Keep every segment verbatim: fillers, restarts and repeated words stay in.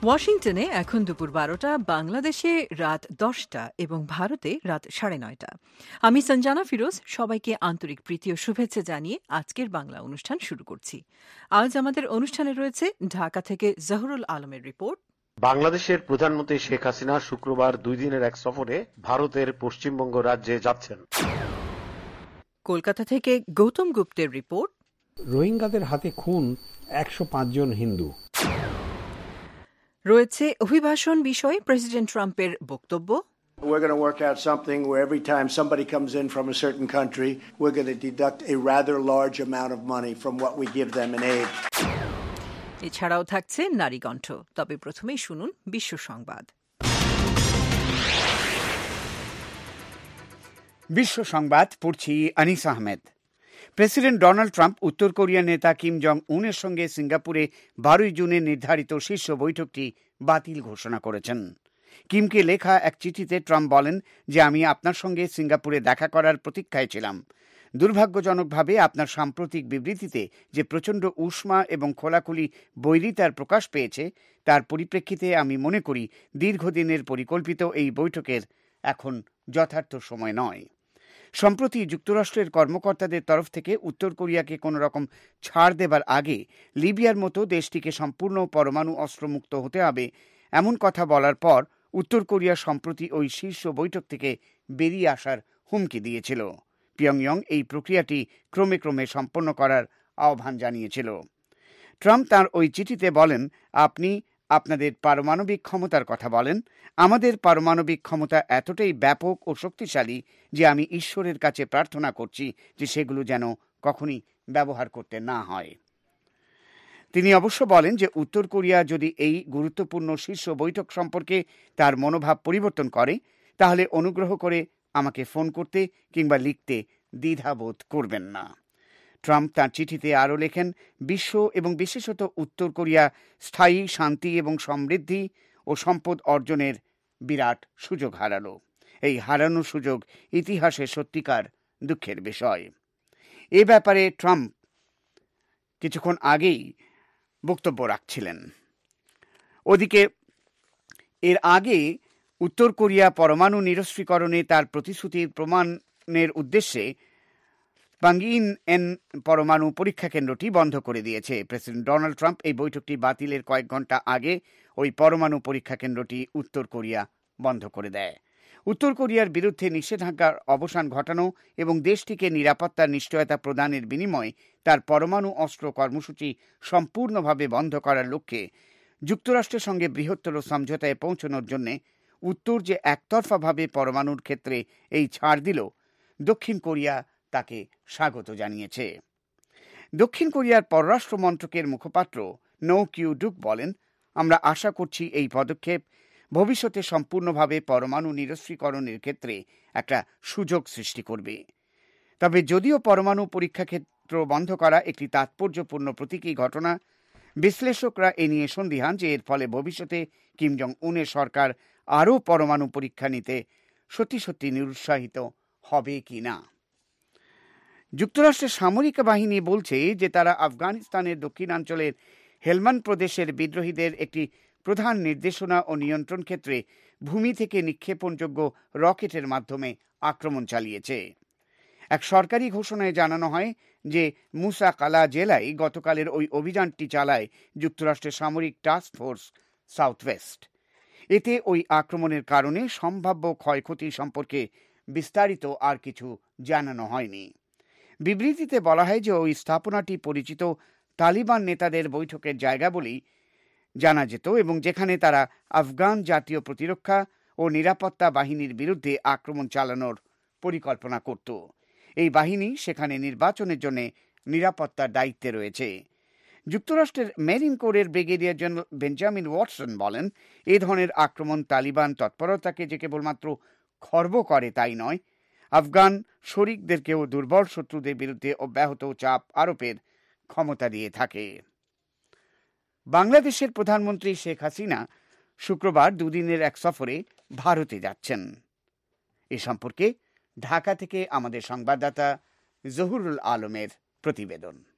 ওয়াশিংটনে এখন দুপুর বারোটা, বাংলাদেশে রাত দশটা এবং ভারতে রাত সাড়ে নয়টা। আমি সঞ্জানা ফিরোজ, সবাইকে আন্তরিক প্রীতি ও শুভেচ্ছা জানিয়ে আজকের বাংলা অনুষ্ঠান শুরু করছি। আজ আমাদের অনুষ্ঠানে রয়েছে ঢাকা থেকে জহুরুল আলমের রিপোর্ট। বাংলাদেশের প্রধানমন্ত্রী শেখ হাসিনা শুক্রবার দুই দিনের এক সফরে ভারতের পশ্চিমবঙ্গ রাজ্যে যাচ্ছেন। কলকাতা থেকে গৌতম গুপ্তের রিপোর্ট। রোহিঙ্গাদের হাতে খুন একশো পাঁচ জন হিন্দু। রয়েছে অভিবাসন বিষয়ে প্রেসিডেন্ট ট্রাম্পের বক্তব্য। We're going to work out something where every time somebody comes in from a certain country, we're going to deduct a rather large amount of money from what we give them in aid. এছাড়াও থাকছে নারী কণ্ঠ। তবে প্রথমেই শুনুন বিশ্ব সংবাদ। বিশ্ব সংবাদ পড়ছি Anis Ahmed. President Donald Trump উত্তর কোরিয়ার নেতা কিম জং উনের সঙ্গে সিঙ্গাপুরে বারোই জুনে নির্ধারিত শীর্ষ বৈঠকটি বাতিল ঘোষণা করেছেন। কিমকে লেখা এক চিঠিতে ট্রাম্প বলেন যে আমি আপনার সঙ্গে সিঙ্গাপুরে দেখা করার প্রতীক্ষায় ছিলাম। দুর্ভাগ্যজনকভাবে আপনার সাম্প্রতিক বিবৃতিতে যে প্রচণ্ড উষ্মা এবং খোলাখুলি বৈরিতার প্রকাশ পেয়েছে তার পরিপ্রেক্ষিতে আমি মনে করি দীর্ঘদিনের পরিকল্পিত এই বৈঠকের এখন যথার্থ সময় নয়। সম্প্রতি যুক্তরাষ্ট্রের কর্মকর্তাদের তরফ থেকে উত্তর কোরিয়াকে কোনো রকম ছাড় দেবার আগে লিবিয়ার মতো দেশটিকে সম্পূর্ণ পরমাণু অস্ত্রমুক্ত হতে হবে এমন কথা বলার পর উত্তর কোরিয়া সম্প্রতি ওই শীর্ষ বৈঠক থেকে বেরিয়ে আসার হুমকি দিয়েছিল। পিয়ংইয়ং এই প্রক্রিয়াটি ক্রমে ক্রমে সম্পন্ন করার আহ্বান জানিয়েছিল। ট্রাম্প তাঁর ওই চিঠিতে বলেন, আপনি আপনাদের পারমাণবিক ক্ষমতার কথা বলেন। আমাদের পারমাণবিক ক্ষমতা এতটাই ব্যাপক ও শক্তিশালী যে আমি ঈশ্বরের কাছে প্রার্থনা করছি যে সেগুলো যেন কখনই ব্যবহার করতে না হয়। তিনি অবশ্য বলেন যে উত্তর কোরিয়া যদি এই গুরুত্বপূর্ণ শীর্ষ বৈঠক সম্পর্কে তার মনোভাব পরিবর্তন করে তাহলে অনুগ্রহ করে আমাকে ফোন করতে কিংবা লিখতে দ্বিধাবোধ করবেন না। ট্রাম্প তাঁর চিঠিতে আরও লেখেন, বিশ্ব এবং বিশেষত উত্তর কোরিয়া স্থায়ী শান্তি এবং সমৃদ্ধি ও সম্পদ অর্জনের বিরাট সুযোগ হারালো। এই হারানো সুযোগ ইতিহাসে সত্যিকার দুঃখের বিষয়। এ ব্যাপারে ট্রাম্প কিছুক্ষণ আগেই বক্তব্য রাখছিলেন। ওদিকে এর আগে উত্তর কোরিয়া পরমাণু নিরস্ত্রীকরণে তার প্রতিশ্রুতির প্রমাণের উদ্দেশ্যে পাঙ্গিন এন পরমাণু পরীক্ষা কেন্দ্রটি বন্ধ করে দিয়েছে। প্রেসিডেন্ট ডোনাল্ড ট্রাম্প এই বৈঠকটি বাতিলের কয়েক ঘন্টা আগে ওই পরমাণু পরীক্ষা কেন্দ্রটি উত্তর কোরিয়া বন্ধ করে দেয়। উত্তর কোরিয়ার বিরুদ্ধে নিষেধাজ্ঞার অবসান ঘটানো এবং দেশটিকে নিরাপত্তার নিশ্চয়তা প্রদানের বিনিময়ে তার পরমাণু অস্ত্র কর্মসূচি সম্পূর্ণভাবে বন্ধ করার লক্ষ্যে যুক্তরাষ্ট্রের সঙ্গে বৃহত্তর সমঝোতায় পৌঁছানোর জন্য উত্তর যে একতরফাভাবে পরমাণুর ক্ষেত্রে এই ছাড় দিল, দক্ষিণ কোরিয়া তাকে স্বাগত জানিয়েছে। দক্ষিণ কোরিয়ার পররাষ্ট্র মন্ত্রকের মুখপাত্র নো কিউ ডুক বলেন, আমরা আশা করছি এই পদক্ষেপ ভবিষ্যতে সম্পূর্ণভাবে পরমাণু নিরস্ত্রীকরণের ক্ষেত্রে একটা সুযোগ সৃষ্টি করবে। তবে যদিও পরমাণু পরীক্ষা ক্ষেত্র বন্ধ করা একটি তাৎপর্যপূর্ণ প্রতীকী ঘটনা, বিশ্লেষকরা এ নিয়ে সন্দিহান যে এর ফলে ভবিষ্যতে কিম জং উনের সরকার আরও পরমাণু পরীক্ষা নিতে সত্যি সত্যি নিরুৎসাহিত হবে কি না। যুক্তরাষ্ট্রের সামরিক বাহিনী বলছে যে তারা আফগানিস্তানের দক্ষিণাঞ্চলের হেলমান্দ প্রদেশের বিদ্রোহীদের একটি প্রধান নির্দেশনা ও নিয়ন্ত্রণ ক্ষেত্রে ভূমি থেকে নিক্ষেপণযোগ্য রকেটের মাধ্যমে আক্রমণ চালিয়েছে। এক সরকারি ঘোষণায় জানানো হয় যে মুসা কালা জেলায় গতকালের ওই অভিযানটি চালায় যুক্তরাষ্ট্রের সামরিক টাস্ক ফোর্স সাউথ ওয়েস্ট। এতে ওই আক্রমণের কারণে সম্ভাব্য ক্ষয়ক্ষতি সম্পর্কে বিস্তারিত আর কিছু জানানো হয়নি। বিবৃতিতে বলা হয় যে ওই স্থাপনাটি পরিচিত তালিবান নেতাদের বৈঠকের জায়গা বলেই জানা যেত এবং যেখানে তারা আফগান জাতীয় প্রতিরক্ষা ও নিরাপত্তা বাহিনীর বিরুদ্ধে আক্রমণ চালানোর পরিকল্পনা করত। এই বাহিনী সেখানে নির্বাচনের জন্য নিরাপত্তার দায়িত্বে রয়েছে। যুক্তরাষ্ট্রের মেরিন কোরের ব্রিগেডিয়ার জেনারেল বেঞ্জামিন ওয়াটসন বলেন, এ ধরনের আক্রমণ তালিবান তৎপরতাকে যে কেবলমাত্র খর্ব করে তাই নয়, আফগান শরিকদেরকেও দুর্বল শত্রুদের বিরুদ্ধে অব্যাহত চাপ আরোপের ক্ষমতা দিয়ে থাকে। বাংলাদেশের প্রধানমন্ত্রী শেখ হাসিনা শুক্রবার দুদিনের এক সফরে ভারতে যাচ্ছেন। এ সম্পর্কে ঢাকা থেকে আমাদের সংবাদদাতা জহুরুল আলমের প্রতিবেদন।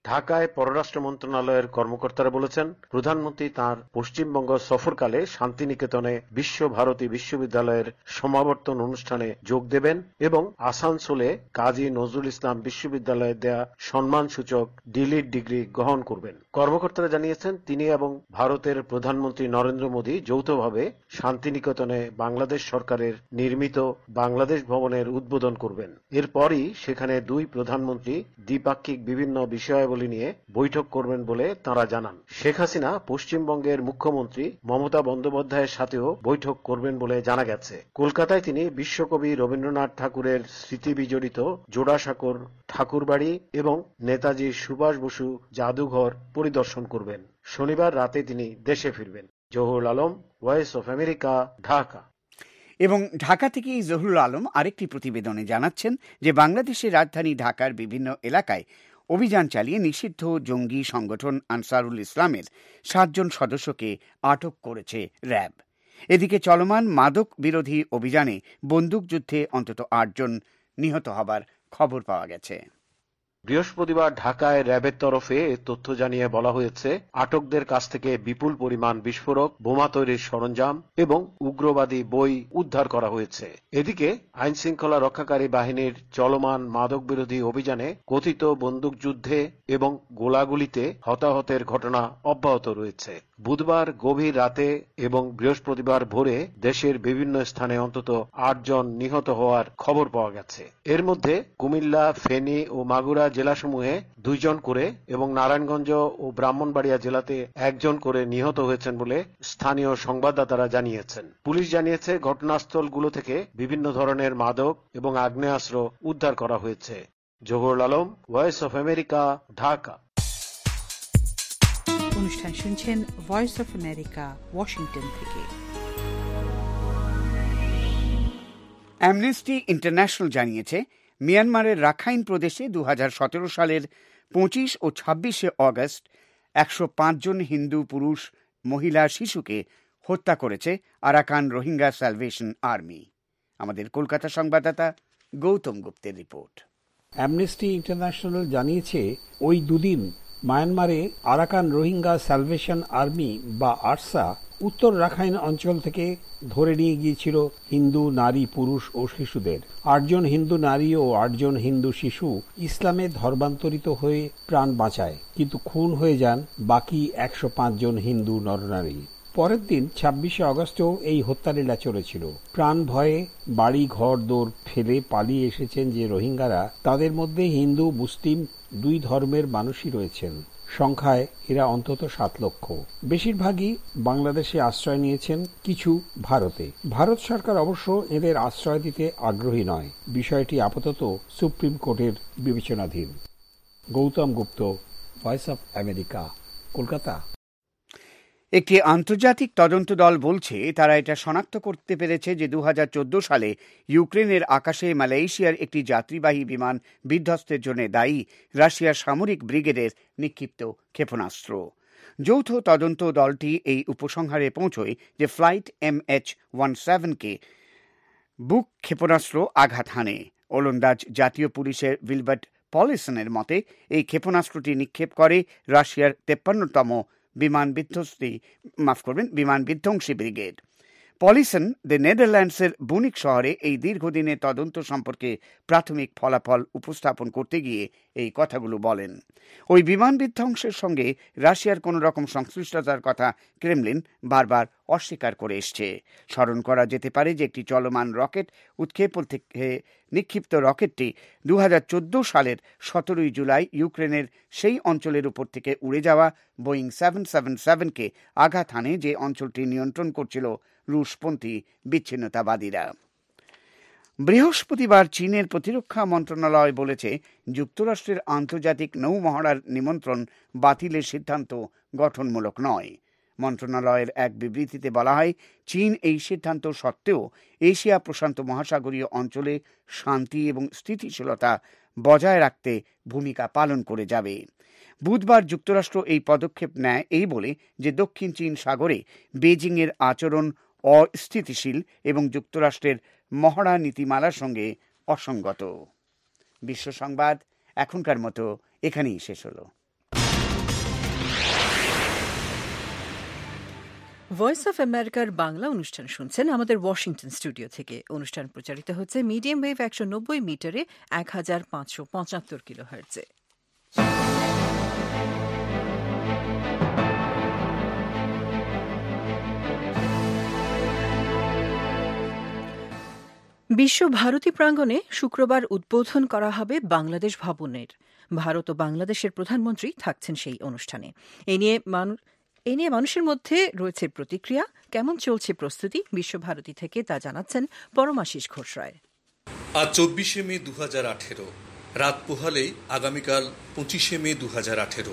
ঢাকায় পররাষ্ট্র মন্ত্রণালয়ের কর্মকর্তারা বলেছেন, প্রধানমন্ত্রী তাঁর পশ্চিমবঙ্গ সফরকালে শান্তিনিকেতনে বিশ্বভারতী বিশ্ববিদ্যালয়ের সমাবর্তন অনুষ্ঠানে যোগ দেবেন এবং আসানসোলে কাজী নজরুল ইসলাম বিশ্ববিদ্যালয়ে দেয়া সম্মানসূচক ডিলিট ডিগ্রি গ্রহণ করবেন। কর্মকর্তারা জানিয়েছেন, তিনি এবং ভারতের প্রধানমন্ত্রী নরেন্দ্র মোদী যৌথভাবে শান্তিনিকেতনে বাংলাদেশ সরকারের নির্মিত বাংলাদেশ ভবনের উদ্বোধন করবেন। এরপরই সেখানে দুই প্রধানমন্ত্রী দ্বিপাক্ষিক বিভিন্ন বিষয়াবলী নিয়ে বৈঠক করবেন বলে তাঁরা জানান। শেখ হাসিনা পশ্চিমবঙ্গের মুখ্যমন্ত্রী মমতা বন্দ্যোপাধ্যায়ের সাথেও বৈঠক করবেন বলে জানা গেছে। কলকাতায় তিনি বিশ্বকবি রবীন্দ্রনাথ ঠাকুরের স্মৃতি বিজড়িত জোড়াসাঁকোর ঠাকুরবাড়ি এবং নেতাজি সুভাষ বসু জাদুঘর পরিদর্শন করবেন। শনিবার রাতে তিনি দেশে ফিরবেন। Zahurul Alam, Voice of America, Dhaka. এবং ঢাকা থেকে জহুরুল আলম আরেকটি প্রতিবেদনে জানাচ্ছেন যে বাংলাদেশের রাজধানী ঢাকার বিভিন্ন এলাকায় অভিযান চালিয়ে নিষিদ্ধ জঙ্গি সংগঠন আনসারুল ইসলামের সাতজন সদস্যকে আটক করেছে র্যাব। এদিকে চলমান মাদক বিরোধী অভিযানে বন্দুকযুদ্ধে অন্তত আটজন নিহত হবার খবর পাওয়া গেছে। বৃহস্পতিবার ঢাকায় র্যাবের তরফে এ তথ্য জানিয়ে বলা হয়েছে, আটকদের কাছ থেকে বিপুল পরিমাণ বিস্ফোরক, বোমা তৈরির সরঞ্জাম এবং উগ্রবাদী বই উদ্ধার করা হয়েছে। এদিকে আইন শৃঙ্খলা রক্ষাকারী বাহিনীর চলমান মাদক বিরোধী অভিযানে কথিত বন্দুকযুদ্ধে এবং গোলাগুলিতে হতাহতের ঘটনা অব্যাহত রয়েছে। বুধবার গভীর রাতে এবং বৃহস্পতিবার ভোরে দেশের বিভিন্ন স্থানে অন্তত আটজন নিহত হওয়ার খবর পাওয়া গেছে। এর মধ্যে কুমিল্লা, ফেনী ও মাগুরা জেলাসমূহে দুইজন করে এবং নারায়ণগঞ্জ ও ব্রাহ্মণবাড়িয়া জেলাতে একজন করে নিহত হয়েছেন বলে স্থানীয় সংবাদদাতারা জানিয়েছেন। পুলিশ জানিয়েছে, ঘটনাস্থলগুলো থেকে বিভিন্ন ধরনের মাদক এবং আগ্নেয়াস্ত্র উদ্ধার করা হয়েছে। Zahurul Alam, Voice of America, Dhaka. অনুষ্ঠান শুনছেন ভয়েস অফ আমেরিকা, ওয়াশিংটন থেকে। অ্যামনেস্টি ইন্টারন্যাশনাল জানিয়েছে, মিয়ানমারের রাখাইন প্রদেশে দু হাজার সতেরো সালের পঁচিশ ও ছাব্বিশে অগস্ট একশো পাঁচ জন হিন্দু পুরুষ, মহিলা, শিশুকে হত্যা করেছে আরাকান রোহিঙ্গা স্যালভেশন আর্মি। আমাদের কলকাতা সংবাদদাতা গৌতম গুপ্তের রিপোর্ট। অ্যামনেস্টি ইন্টারন্যাশনাল জানিয়েছে, ওই দুদিন মায়ানমারে আরাকান রোহিঙ্গা স্যালভেশন আর্মি বা আরসা উত্তর রাখাইন অঞ্চল থেকে ধরে নিয়ে গিয়েছিল হিন্দু নারী, পুরুষ ও শিশুদের। আটজন হিন্দু নারী ও আটজন হিন্দু শিশু ইসলামে ধর্মান্তরিত হয়ে প্রাণ বাঁচায়, কিন্তু খুন হয়ে যান বাকি একশো পাঁচ জন হিন্দু নরনারী। পরের দিন ছাব্বিশে আগস্টেও এই হত্যালীলা চলেছিল। প্রাণ ভয়ে বাড়ি ঘর দৌড় ফেলে পালিয়ে এসেছেন যে রোহিঙ্গারা, তাদের মধ্যে হিন্দু, মুসলিম দুই ধর্মের মানুষই রয়েছেন। সংখ্যায় এরা অন্তত সাত লক্ষ। বেশিরভাগই বাংলাদেশে আশ্রয় নিয়েছেন, কিছু ভারতে। ভারত সরকার অবশ্য এদের আশ্রয় দিতে আগ্রহী নয়। বিষয়টি আপাতত সুপ্রিম কোর্টের বিবেচনাধীন। Gautam Gupta, Voice of America, Kolkata. একটি আন্তর্জাতিক তদন্ত দল বলছে তারা এটা শনাক্ত করতে পেরেছে যে দু হাজার চোদ্দ সালে ইউক্রেনের আকাশে মালয়েশিয়ার একটি যাত্রীবাহী বিমান বিধ্বস্তের জন্য দায়ী রাশিয়ার সামরিক ব্রিগেডের নিক্ষিপ্ত ক্ষেপণাস্ত্র। যৌথ তদন্ত দলটি এই উপসংহারে পৌঁছয় যে ফ্লাইট এম এইচ ওয়ান সেভেনকে বুক ক্ষেপণাস্ত্র আঘাত হানে। ওলন্দাজ জাতীয় পুলিশের উইলবার্ট পলিসনের মতে এই ক্ষেপণাস্ত্রটি নিক্ষেপ করে রাশিয়ার তেপ্পান্নতম বিমান বিধ্বস্তি মাফ করবেন বিমান বিধ্বংসী ব্রিগেড। পলিসন দ্য নেদারল্যান্ডসের বুনিক শহরে এই দীর্ঘদিনের তদন্ত সম্পর্কে প্রাথমিক ফলাফল উপস্থাপন করতে গিয়ে এই কথাগুলো বলেন। ওই বিমান বিধ্বংসের সঙ্গে রাশিয়ার কোনো রকম সংশ্লিষ্টতার কথা ক্রেমলিন বারবার অস্বীকার করে এসছে। স্মরণ করা যেতে পারে যে একটি চলমান রকেট উৎক্ষেপণ থেকে নিক্ষিপ্ত রকেটটি দু হাজার চোদ্দ সালের সতেরোই জুলাই ইউক্রেনের সেই অঞ্চলের উপর থেকে উড়ে যাওয়া বোয়িং সেভেন সেভেন সেভেনকে আঘাত হানে, যে অঞ্চলটি নিয়ন্ত্রণ করছিল রুশপন্থী বিচ্ছিন্নতাবাদীরা। বৃহস্পতিবার চীনের প্রতিরক্ষা মন্ত্রণালয় বলেছে, যুক্তরাষ্ট্রের আন্তর্জাতিক নৌমহড়ার নিমন্ত্রণ বাতিলের সিদ্ধান্ত গঠনমূলক নয়। মন্ত্রণালয়ের এক বিবৃতিতে বলা হয়, চীন এই সিদ্ধান্ত সত্ত্বেও এশিয়া প্রশান্ত মহাসাগরীয় অঞ্চলে শান্তি এবং স্থিতিশীলতা বজায় রাখতে ভূমিকা পালন করে যাবে। বুধবার যুক্তরাষ্ট্র এই পদক্ষেপ নেয় এই বলে যে দক্ষিণ চীন সাগরে বেজিংয়ের আচরণ অস্থিতিশীল এবং যুক্তরাষ্ট্রের মহড়া নীতিমালার সঙ্গে অসঙ্গত। বিশ্ব সংবাদ এখনকার মতো এখানেই শেষ হলো। ভয়েস অফ আমেরিকার বাংলা অনুষ্ঠান শুনছেন আমাদের ওয়াশিংটন স্টুডিও থেকে। অনুষ্ঠান প্রচারিত হচ্ছে মিডিয়াম ওয়েভ একশো নব্বই মিটারে এক হাজার পাঁচশো পঁচাত্তর কিলো হার্টজে। বিশ্ব ভারতী প্রাঙ্গণে শুক্রবার উদ্বোধন করা হবে বাংলাদেশ ভবনের। ভারত ও বাংলাদেশের প্রধানমন্ত্রী থাকছেন সেই অনুষ্ঠানে। এ নিয়ে এ নিয়ে মানুষের মধ্যে রয়েছে প্রতিক্রিয়া। কেমন চলছে প্রস্তুতি বিশ্বভারতী থেকে তা জানাচ্ছেন পরমাশিস ঘোষ রায়। আজ চব্বিশে মে দু হাজার আঠেরো রাত পোহালেই আগামীকাল পঁচিশে মে দু হাজার আঠেরো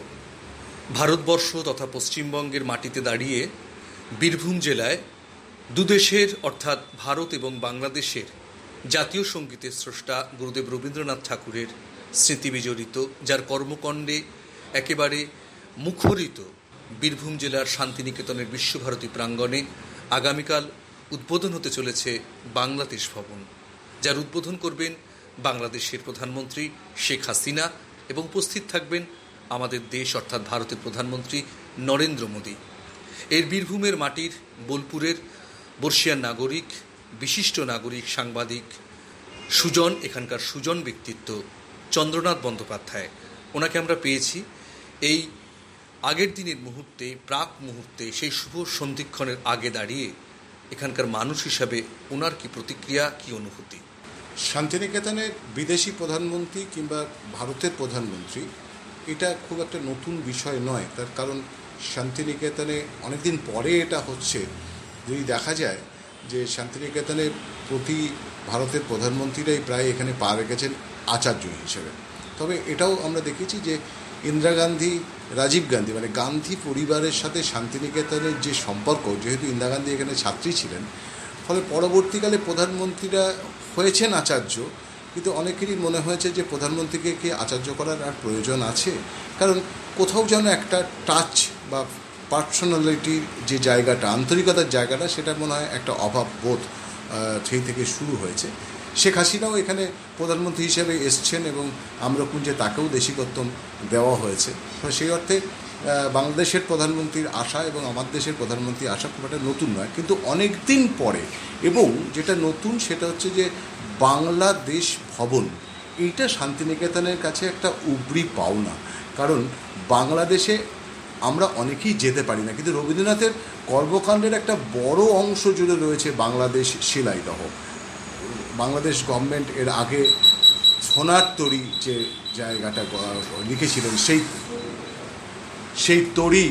ভারতবর্ষ তথা পশ্চিমবঙ্গের মাটিতে দাঁড়িয়ে বীরভূম জেলায় দুদেশের অর্থাৎ ভারত এবং বাংলাদেশের জাতীয় সঙ্গীতের স্রষ্টা গুরুদেব রবীন্দ্রনাথ ঠাকুরের স্মৃতি বিজড়িত, যার কর্মকাণ্ডে একেবারে মুখরিত বীরভূম জেলার শান্তিনিকেতনের বিশ্বভারতী প্রাঙ্গণে আগামীকাল উদ্বোধন হতে চলেছে বাংলাদেশ ভবন, যার উদ্বোধন করবেন বাংলাদেশের প্রধানমন্ত্রী শেখ হাসিনা এবং উপস্থিত থাকবেন আমাদের দেশ অর্থাৎ ভারতের প্রধানমন্ত্রী নরেন্দ্র মোদী। এর বীরভূমের মাটির বোলপুরের বর্ষিয়ার নাগরিক, বিশিষ্ট নাগরিক, সাংবাদিক সুজন, এখানকার সুজন ব্যক্তিত্ব চন্দ্রনাথ বন্দ্যোপাধ্যায়, ওনাকে আমরা পেয়েছি এই আগের দিনের মুহূর্তে, প্রাক মুহূর্তে, সেই শুভ সন্ধিক্ষণের আগে দাঁড়িয়ে এখানকার মানুষ হিসাবে ওনার কি প্রতিক্রিয়া, কি অনুভূতি? শান্তিনিকেতনের বিদেশি প্রধানমন্ত্রী কিংবা ভারতের প্রধানমন্ত্রী এটা খুব একটা নতুন বিষয় নয়, তার কারণ শান্তিনিকেতনে অনেকদিন পরে এটা হচ্ছে। যদি দেখা যায় যে শান্তিনিকেতনের প্রতি ভারতের প্রধানমন্ত্রীরাই প্রায় এখানে পা রেখেছেন আচার্য হিসেবে। তবে এটাও আমরা দেখেছি যে ইন্দিরা গান্ধী, রাজীব গান্ধী মানে গান্ধী পরিবারের সাথে শান্তিনিকেতনের যে সম্পর্ক, যেহেতু ইন্দিরা গান্ধী এখানে ছাত্রী ছিলেন, ফলে পরবর্তীকালে প্রধানমন্ত্রীরা হয়েছেন আচার্য, কিন্তু অনেকেরই মনে হয়েছে যে প্রধানমন্ত্রীকে কি আচার্য করার আর প্রয়োজন আছে, কারণ কোথাও যেন একটা টাচ বা পার্সোনালিটির যে জায়গাটা, আন্তরিকতার জায়গাটা, সেটা মনে হয় একটা অভাব বোধ সেই থেকে শুরু হয়েছে। শেখ হাসিনাও এখানে প্রধানমন্ত্রী হিসেবে এসছেন এবং আম্রকুঞ্জে তাকেও দেশিকত্ব দেওয়া হয়েছে। সেই অর্থে বাংলাদেশের প্রধানমন্ত্রীর আশা এবং আমার দেশের প্রধানমন্ত্রীর আশা খুব একটা নতুন নয়, কিন্তু অনেক দিন পরে। এবং যেটা নতুন সেটা হচ্ছে যে বাংলাদেশ ভবন, এইটা শান্তিনিকেতনের কাছে একটা উবরি পাওনা, কারণ বাংলাদেশে আমরা অনেকেই যেতে পারি না, কিন্তু রবীন্দ্রনাথের কর্মকাণ্ডের একটা বড় অংশ জুড়ে রয়েছে বাংলাদেশ শিলাইদহ। বাংলাদেশ গভর্নমেন্ট এর আগে সোনার তরী যে জায়গাটা লিখেছিলেন, সেই সেই তরী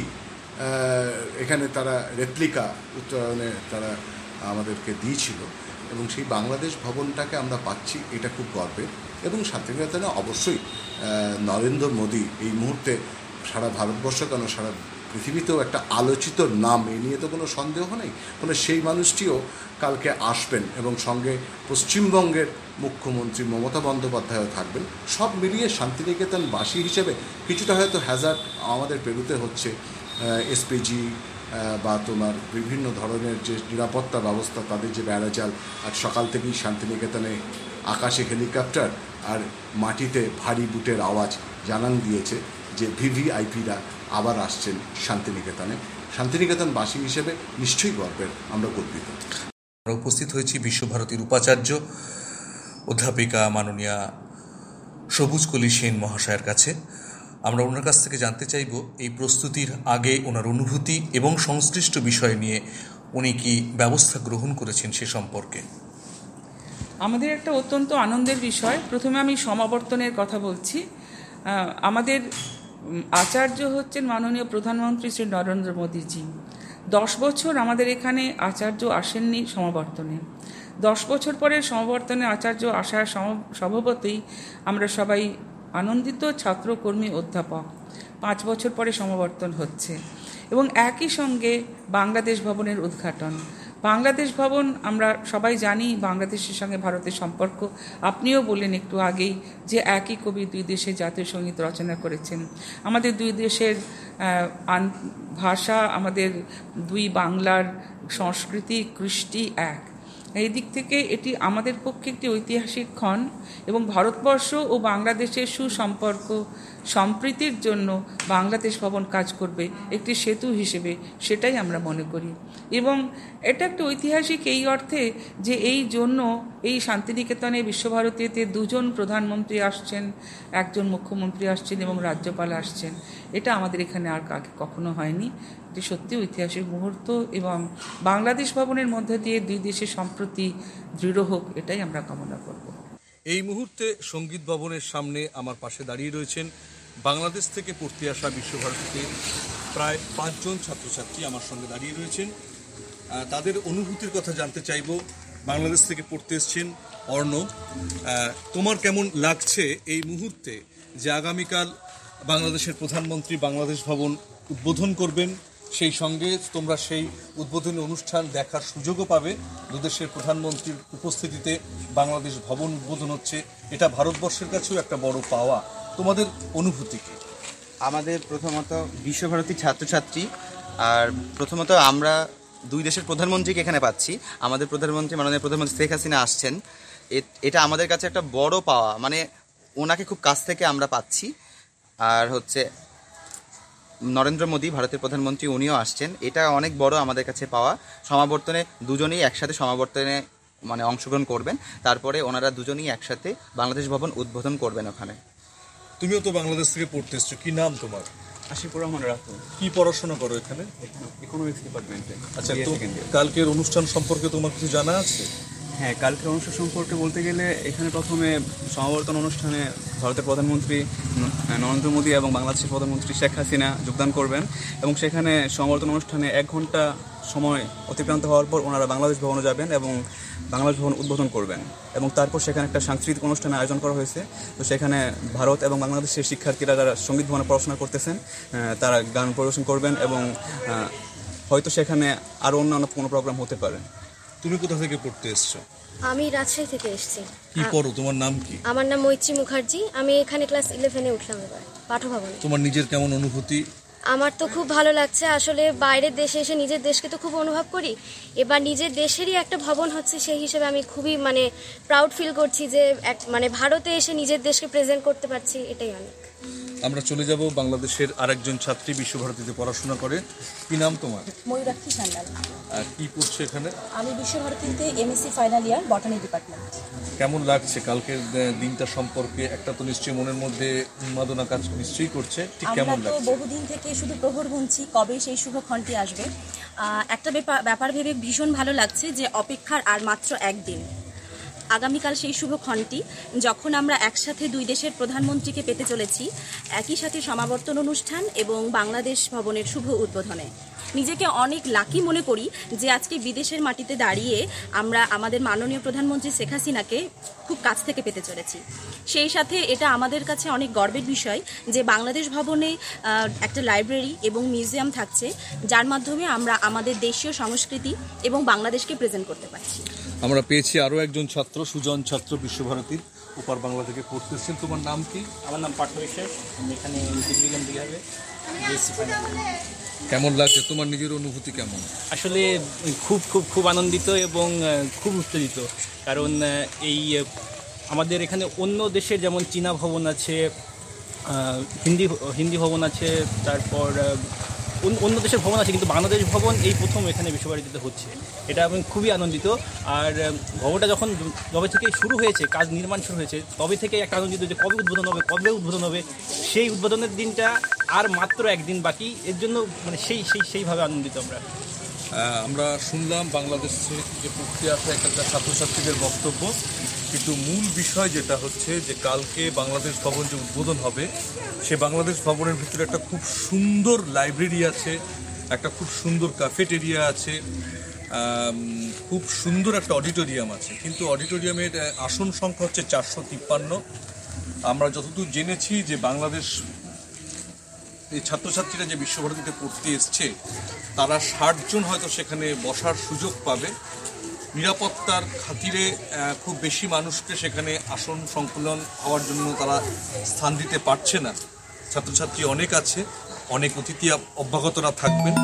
এখানে তারা রেপ্লিকা উত্তরায়ণে তারা আমাদেরকে দিয়েছিল, এবং সেই বাংলাদেশ ভবনটাকে আমরা পাচ্ছি, এটা খুব গর্বের। এবং শান্তিনিকেতনে অবশ্যই নরেন্দ্র মোদী এই মুহূর্তে সারা ভারতবর্ষ কেন সারা পৃথিবীতেও একটা আলোচিত নাম, এই নিয়ে তো কোনো সন্দেহ নেই। ফলে সেই মানুষটিও কালকে আসবেন এবং সঙ্গে পশ্চিমবঙ্গের মুখ্যমন্ত্রী মমতা বন্দ্যোপাধ্যায়ও থাকবেন। সব মিলিয়ে শান্তিনিকেতনবাসী হিসেবে কিছুটা হয়তো হ্যাজার্ড আমাদের পেরোতে হচ্ছে। এসপিজি বা তোমার বিভিন্ন ধরনের যে নিরাপত্তা ব্যবস্থা, তাদের যে বেড়াজাল, আজ সকাল থেকেই শান্তিনিকেতনে আকাশে হেলিকপ্টার আর মাটিতে ভারী বুটের আওয়াজ জানান দিয়েছে যে ভিভিআইপিরা আবার আসছেন শান্তিনিকেতনে। শান্তিনিকেতনবাসী হিসেবে নিশ্চয়ই গর্বের, আমরা গর্বিত। আমরা উপস্থিত হয়েছি বিশ্বভারতীর উপাচার্য অধ্যাপিকা মাননীয়া সবুজকলি সেন মহাশয়ের কাছে। আমরা ওনার কাছ থেকে জানতে চাইব এই প্রস্তুতির আগে ওনার অনুভূতি এবং সংশ্লিষ্ট বিষয় নিয়ে উনি কি ব্যবস্থা গ্রহণ করেছেন সে সম্পর্কে। আমাদের একটা অত্যন্ত আনন্দের বিষয়। প্রথমে আমি সমাবর্তনের কথা বলছি। আমাদের আচার্য হচ্ছেন মাননীয় প্রধানমন্ত্রী শ্রী নরেন্দ্র মোদীজি। দশ বছর আমাদের এখানে আচার্য আসেননি সমাবর্তনে। দশ বছর পরে সমাবর্তনে আচার্য আসার স্বভাবতেই আমরা সবাই আনন্দিত, ছাত্র, কর্মী, অধ্যাপক। পাঁচ বছর পরে সমাবর্তন হচ্ছে এবং একই সঙ্গে বাংলাদেশ ভবনের উদ্ঘাটন। বাংলাদেশ ভবন আমরা সবাই জানি বাংলাদেশের সঙ্গে ভারতের সম্পর্ক। আপনিও বললেন একটু আগেই যে একই কবি দুই দেশের জাতীয় সঙ্গীত রচনা করেছেন। আমাদের দুই দেশের ভাষা, আমাদের দুই বাংলার সংস্কৃতি, কৃষ্টি এক। এই দিক থেকে এটি আমাদের পক্ষে একটি ঐতিহাসিক ক্ষণ এবং ভারতবর্ষ ও বাংলাদেশের সুসম্পর্ক সম্প্রীতির জন্য বাংলাদেশ ভবন কাজ করবে একটি সেতু হিসেবে, সেটাই আমরা মনে করি। এবং এটা একটা ঐতিহাসিক এই অর্থে যে এই জন্য এই শান্তিনিকেতনে বিশ্বভারতীতে দুজন প্রধানমন্ত্রী আসছেন, একজন মুখ্যমন্ত্রী আসছেন এবং রাজ্যপাল আসছেন। এটা আমাদের এখানে আর আগে কখনো হয়নি। এটি সত্যি ঐতিহাসিক মুহূর্ত এবং বাংলাদেশ ভবনের মধ্যে দিয়ে দুই দেশের সম্প্রতি দৃঢ় হোক, এটাই আমরা কামনা করব। এই মুহূর্তে সঙ্গীত ভবনের সামনে আমার পাশে দাঁড়িয়ে রয়েছেন বাংলাদেশ থেকে পড়তে আসা বিশ্বভারতীতে প্রায় পাঁচজন ছাত্রছাত্রী আমার সঙ্গে দাঁড়িয়ে রয়েছেন। তাদের অনুভূতির কথা জানতে চাইব। বাংলাদেশ থেকে পড়তে এসছেন অর্ণব, তোমার কেমন লাগছে এই মুহূর্তে যে আগামীকাল বাংলাদেশের প্রধানমন্ত্রী বাংলাদেশ ভবন উদ্বোধন করবেন, সেই সঙ্গে তোমরা সেই উদ্বোধনী অনুষ্ঠান দেখার সুযোগও পাবে। দুদেশের প্রধানমন্ত্রীর উপস্থিতিতে বাংলাদেশ ভবন উদ্বোধন হচ্ছে, এটা ভারতবর্ষের কাছেও একটা বড় পাওয়া। তোমাদের অনুভূতি কি? আমাদের প্রথমত বিশ্বভারতী ছাত্রছাত্রী, আর প্রথমত আমরা দুই দেশের প্রধানমন্ত্রীকে এখানে পাচ্ছি। আমাদের প্রধানমন্ত্রী মাননীয় প্রধানমন্ত্রী শেখ হাসিনা আসছেন, এটা আমাদের কাছে একটা বড় পাওয়া, মানে ওনাকে খুব কাছ থেকে আমরা পাচ্ছি। আর হচ্ছে নরেন্দ্র মোদী ভারতের প্রধানমন্ত্রী, উনিও আসছেন, এটা অনেক বড় আমাদের কাছে পাওয়া। সমাবর্তনে দুজনেই একসাথে সমাবর্তনে মানে অংশগ্রহণ করবেন, তারপরে ওনারা দুজনেই একসাথে বাংলাদেশ ভবন উদ্বোধন করবেন ওখানে। তুমিও তো বাংলাদেশ থেকে পড়তে এসছো, কি নাম তোমার? আশিকুর রহমান রাতুল। কি পড়াশোনা করো এখানে? ইকোনমিক্স ডিপার্টমেন্টে। আচ্ছা, তো কালকের অনুষ্ঠান সম্পর্কে তোমার কিছু জানা আছে? হ্যাঁ, কালকের অনুষ্ঠান সম্পর্কে বলতে গেলে এখানে প্রথমে সমাবর্তন অনুষ্ঠানে ভারতের প্রধানমন্ত্রী নরেন্দ্র মোদী এবং বাংলাদেশের প্রধানমন্ত্রী শেখ হাসিনা যোগদান করবেন এবং সেখানে সমাবর্তন অনুষ্ঠানে এক ঘন্টা সময় অতিক্রান্ত হওয়ার পর ওনারা বাংলাদেশ ভবনে যাবেন এবং বাংলাদেশ ভবন উদ্বোধন করবেন। এবং তারপর সেখানে একটা সাংস্কৃতিক অনুষ্ঠানের আয়োজন করা হয়েছে। তো সেখানে ভারত এবং বাংলাদেশের শিক্ষার্থীরা যারা সঙ্গীত ভবনে পড়াশোনা করতেছেন তারা গান পরিবেশন করবেন এবং হয়তো সেখানে আরও অন্যান্য কোনো প্রোগ্রাম হতে পারে। তুমি কোথা থেকে পড়তে এসছো? আমি রাজশাহী থেকে এসেছি। কি পড়ো? তোমার নাম কি? আমার নাম মৈত্রী মুখার্জি। আমি এখানে ক্লাস ইলেভেনে উঠলাম এবার পাঠভবনে। তোমার নিজের কেমন অনুভূতি? আমার তো খুব ভালো লাগছে। আসলে বাইরের দেশে এসে নিজের দেশকে তো খুব অনুভব করি, এবার নিজের দেশেরই একটা ভবন হচ্ছে, সেই হিসেবে আমি খুবই মানে প্রাউড ফিল করছি যে এক মানে ভারতে এসে নিজের দেশকে প্রেজেন্ট করতে পারছি, এটাই অনেক। আমরা চলে যাব বাংলাদেশের আরেকজন ছাত্রী, বিশ্বভারতীতে পড়াশোনা করে। কি নাম তোমার? ময়ূরাক্ষী সান্যাল। আর কি পড়ছো এখানে? আমি বিশ্বভারতীতে MSc final year botany department. কেমন লাগছে কালকের দিনটা সম্পর্কে? একটা তো নিশ্চয়ই মনের মধ্যে উন্মাদনা কাজ নিশ্চয়ই করছে, ঠিক কেমন লাগছে? আমরা তো বহুদিন থেকে শুধু প্রহর গুনছি কবে সেই শুভক্ষণটি আসবে। একটা ব্যাপার ভেবে ভীষণ ভালো লাগছে যে অপেক্ষার আর মাত্র একদিন, আগামীকাল সেই শুভক্ষণটি যখন আমরা একসাথে দুই দেশের প্রধানমন্ত্রীকে পেতে চলেছি, একই সাথে সমাবর্তন অনুষ্ঠান এবং বাংলাদেশ ভবনের শুভ উদ্বোধনে। নিজেকে অনেক লাকি মনে করি যে আজকে বিদেশের মাটিতে দাঁড়িয়ে আমরা আমাদের মাননীয় প্রধানমন্ত্রী শেখ হাসিনাকে খুব কাছ থেকে পেতে চলেছি। সেই সাথে এটা আমাদের কাছে অনেক গর্বের বিষয় যে বাংলাদেশ ভবনে একটা লাইব্রেরি এবং মিউজিয়াম থাকছে, যার মাধ্যমে আমরা আমাদের দেশীয় সংস্কৃতি এবং বাংলাদেশকে প্রেজেন্ট করতে পারছি। আমরা পেয়েছি আরও একজন ছাত্র, সুজন ছাত্র, বিশ্বভারতীর ওপার বাংলা থেকে পড়তেছেন। তোমার নাম কি? আমার নাম পার্থ বিশ্বাস। আমি এখানে বিজ্ঞান বিভাগে বিএসসি ফাইনাল। কেমন লাগছে? তোমার নিজের অনুভূতি কেমন? আসলে খুব খুব খুব আনন্দিত এবং খুব উত্তেজিত, কারণ এই আমাদের এখানে অন্য দেশের যেমন চীনা ভবন আছে, হিন্দি হিন্দি ভবন আছে, তারপর অন্য দেশের ভবন আছে, কিন্তু বাংলাদেশ ভবন এই প্রথম এখানে বিশ্বভারতীতে হচ্ছে। এটা আমি খুবই আনন্দিত। আর ভবনটা যখন যবে থেকে শুরু হয়েছে, কাজ নির্মাণ শুরু হয়েছে, তবে থেকে একটা আনন্দিত যে কবে উদ্বোধন হবে কবে উদ্বোধন হবে সেই উদ্বোধনের দিনটা আর মাত্র একদিন বাকি। এর জন্য মানে সেই সেই সেইভাবে আনন্দিত আমরা। আমরা শুনলাম বাংলাদেশে যে পড়তে আসা এখানকার ছাত্রছাত্রীদের বক্তব্য, কিন্তু মূল বিষয় যেটা হচ্ছে যে কালকে বাংলাদেশ ভবন যে উদ্বোধন হবে, সে বাংলাদেশ ভবনের ভিতরে একটা খুব সুন্দর লাইব্রেরি আছে, একটা খুব সুন্দর ক্যাফেটেরিয়া আছে, খুব সুন্দর একটা অডিটোরিয়াম আছে, কিন্তু অডিটোরিয়ামের আসন সংখ্যা হচ্ছে চারশো তিপ্পান্ন। আমরা যতদূর জেনেছি যে বাংলাদেশ এই ছাত্রছাত্রীরা যে বিশ্বভারতীতে পড়তে এসছে তারা ষাট জন হয়তো সেখানে বসার সুযোগ পাবে। নিরাপত্তার খাতিরে খুব বেশি মানুষকে সেখানে আসন সংকুলন হওয়ার জন্য তারা স্থান দিতে পারছে না। ছাত্রছাত্রী অনেক আছে, অনেক অতিথি অভ্যাগতরা থাকবেন।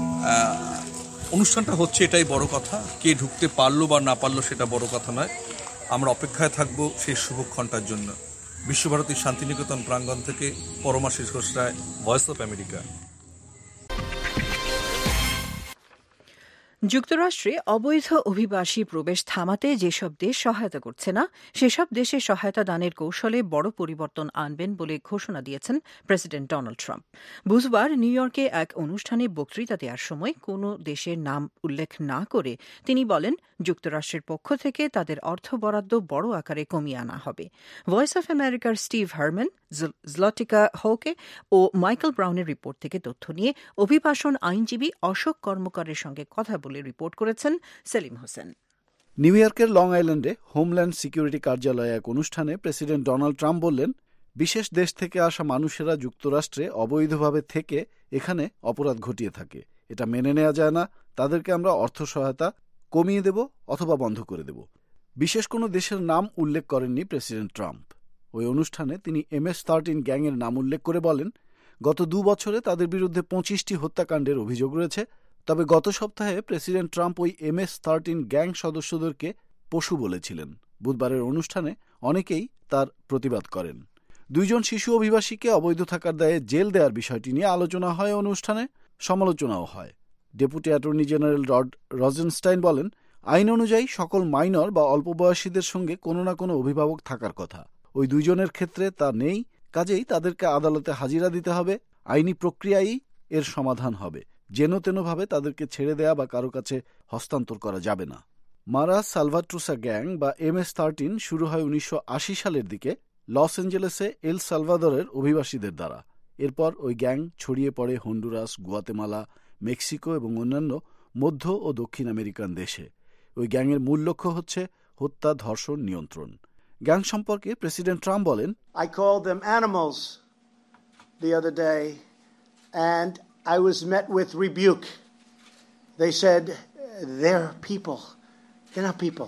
অনুষ্ঠানটা হচ্ছে, এটাই বড় কথা। কে ঢুকতে পারলো বা না পারলো সেটা বড় কথা নয়। আমরা অপেক্ষায় থাকবো সেই শুভক্ষণটার জন্য। বিশ্বভারতী শান্তিনিকেতন প্রাঙ্গণ থেকে Paramashis Ghosh Roy, Voice of America. যুক্তরাষ্ট্রে অবৈধ অভিবাসী প্রবেশ থামাতে যেসব দেশ সহায়তা করছে না সেসব দেশে সহায়তা দানের কৌশলে বড় পরিবর্তন আনবেন বলে ঘোষণা দিয়েছেন প্রেসিডেন্ট ডোনাল্ড ট্রাম্প। বুধবার নিউ ইয়র্কে এক অনুষ্ঠানে বক্তৃতা দেওয়ার সময় কোনো দেশের নাম উল্লেখ না করে তিনি বলেন, যুক্তরাষ্ট্রের পক্ষ থেকে তাদের অর্থ বরাদ্দ বড় আকারে কমিয়ে আনা হবে। ভয়েস অফ আমেরিকার স্টিভ হারম্যান, জলটিকা হোকে ও মাইকেল ব্রাউনের রিপোর্ট থেকে তথ্য নিয়ে অভিবাসন আইনজীবী অশোক কর্মকারের সঙ্গে কথা বলে রিপোর্ট করেছেন সেলিম হোসেন। নিউ ইয়র্কের লং আইল্যান্ডে হোমল্যান্ড সিকিউরিটি কার্যালয়ে এক অনুষ্ঠানে প্রেসিডেন্ট ডোনাল্ড ট্রাম্প বললেন, বিশেষ দেশ থেকে আসা মানুষেরা যুক্তরাষ্ট্রে অবৈধভাবে থেকে এখানে অপরাধ ঘটিয়ে থাকে। এটা মেনে নেওয়া যায় না। তাদেরকে আমরা অর্থ সহায়তা কমিয়ে দেব অথবা বন্ধ করে দেব। বিশেষ কোনো দেশের নাম উল্লেখ করেননি প্রেসিডেন্ট ট্রাম্প। ওই অনুষ্ঠানে তিনি এম এস থার্টিন গ্যাংয়ের নাম উল্লেখ করে বলেন, গত দু বছরে তাদের বিরুদ্ধে পঁচিশটি হত্যাকাণ্ডের অভিযোগ রয়েছে। তবে গত সপ্তাহে প্রেসিডেন্ট ট্রাম্প ওই এম এস থার্টিন গ্যাং সদস্যদেরকে পশু বলেছিলেন। বুধবারের অনুষ্ঠানে অনেকেই তার প্রতিবাদ করেন। দুইজন শিশু অভিবাসীকে অবৈধ থাকার দায়ে জেল দেওয়ার বিষয়টি নিয়ে আলোচনা হয় অনুষ্ঠানে, সমালোচনাও হয়। Deputy attorney general Rod Rosenstein বলেন, আইন অনুযায়ী সকল মাইনর বা অল্প বয়সীদের সঙ্গে কোনো না কোনো অভিভাবক থাকার কথা। ওই দুইজনের ক্ষেত্রে তা নেই, কাজেই তাদেরকে আদালতে হাজিরা দিতে হবে। আইনি প্রক্রিয়াই এর সমাধান হবে। যেন তেনভাবে তাদেরকে ছেড়ে দেয়া বা কারো কাছে হস্তান্তর করা যাবে না। মারা সালভাট্রুসা গ্যাং বা এম এস থার্টিন শুরু হয় উনিশশো আশি সালের দিকে লস অ্যাঞ্জেলেসে এল সালভাদরের অভিবাসীদের দ্বারা। এরপর ওই গ্যাং ছড়িয়ে পড়ে হন্ডুরাস, গুয়াতেমালা, মেক্সিকো এবং অন্যান্য মধ্য ও দক্ষিণ আমেরিকান দেশে। ওই গ্যাংয়ের মূল লক্ষ্য হচ্ছে হত্যা, ধর্ষণ নিয়ন্ত্রণ। গ্যাং সম্পর্কে প্রেসিডেন্ট ট্রাম্প বলেন, I called them animals the other day and I was met with rebuke. They said, they're people. They're not people.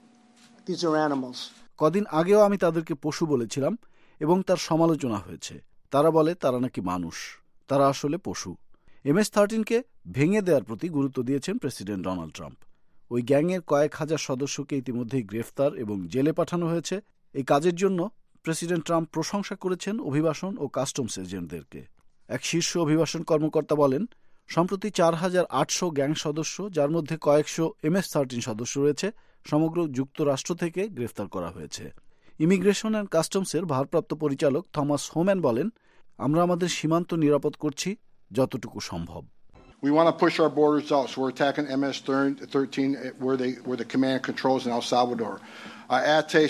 These are animals. কদিন আগেও আমি তাদেরকে পশু বলেছিলাম এবং তার সমালোচনা হয়েছে। তারা বলে তারা নাকি মানুষ, তারা আসলে পশু। এম এস থার্টিনকে ভেঙে দেওয়ার প্রতি গুরুত্ব দিয়েছেন প্রেসিডেন্ট ডোনাল্ড ট্রাম্প। ওই গ্যাংয়ের কয়েক হাজার সদস্যকে ইতিমধ্যেই গ্রেফতার এবং জেলে পাঠানো হয়েছে। এই কাজের জন্য প্রেসিডেন্ট ট্রাম্প প্রশংসা করেছেন অভিবাসন ও কাস্টমস এজেন্টদেরকে। এক শীর্ষ অভিবাসন কর্মকর্তা বলেন, সম্প্রতি চার হাজার আটশো গ্যাং সদস্য, যার মধ্যে কয়েকশো এম এস থার্টিন সদস্য রয়েছে, সমগ্র যুক্তরাষ্ট্র থেকে গ্রেফতার করা হয়েছে। ইমিগ্রেশন অ্যান্ড কাস্টমসের ভারপ্রাপ্ত পরিচালক থমাস হোম্যান বলেন, আমরা আমাদের সীমান্ত নিরাপদ করছি যতটুকু সম্ভব। We want to push our borders out, so we're attacking M S thirteen where they where the command controls in El Salvador. Our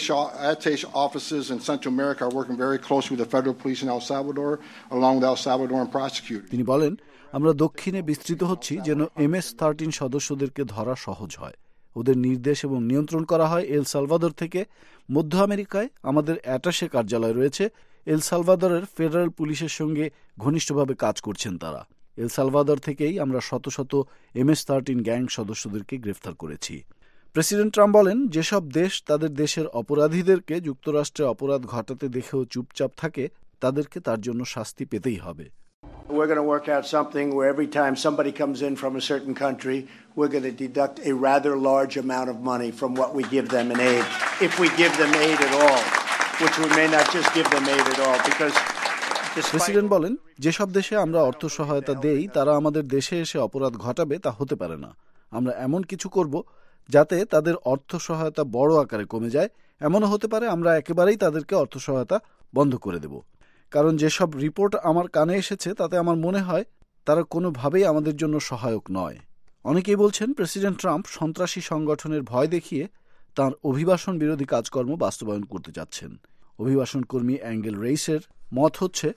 Atesh offices in Central America are working very closely with the federal police in El Salvador, along with El Salvadoran prosecutors. তিনি বলেন, আমরা দক্ষিণে বিস্তৃত হচ্ছি যেন M S thirteen সদস্যদেরকে ধরা সহজ হয়। ওদের নির্দেশ এবং নিয়ন্ত্রণ করা হয় এল সালভাদর থেকে। মধ্য আমেরিকায় আমাদের অ্যাটাশে কার্যালয় রয়েছে। এল সালভাদরের ফেডারেল পুলিশের সঙ্গে ঘনিষ্ঠভাবে কাজ করছেন তারা। এল সালভাদর থেকেই আমরা শত শত এম এস থার্টিন গ্যাং সদস্যদেরকে গ্রেফতার করেছি। প্রেসিডেন্ট ট্রাম্প বলেন, যেসব দেশ তাদের দেশের অপরাধীদেরকে যুক্তরাষ্ট্রে অপরাধ ঘটাতে দেখেও চুপচাপ থাকে, তাদেরকে তার জন্য শাস্তি পেতেই হবে। We're going to work out something where every time somebody comes in from a certain country, we're going to deduct a rather large amount of money from what we give them in aid, if we give them aid at all, which we may not just give them aid at all, because president বলেন, যেসব দেশে আমরা অর্থ সহায়তা দেই তারা আমাদের দেশে এসে অপরাধ ঘটাবে তা হতে পারে না। আমরা এমন কিছু করব যাতে তাদের অর্থ সহায়তা বড় আকারে কমে যায়। এমনও হতে পারে আমরা একেবারেই তাদেরকে অর্থ সহায়তা বন্ধ করে দেব। কারণ যেসব রিপোর্ট আমার কানে এসেছে তাতে আমার মনে হয় তারা কোনোভাবেই আমাদের জন্য সহায়ক নয়। অনেকেই বলছেন প্রেসিডেন্ট ট্রাম্প সন্ত্রাসী সংগঠনের ভয় দেখিয়ে তাঁর অভিবাসন বিরোধী কাজকর্ম বাস্তবায়ন করতে যাচ্ছেন। অভিবাসন কর্মী অ্যাঙ্গেল রেইসের মত হচ্ছে,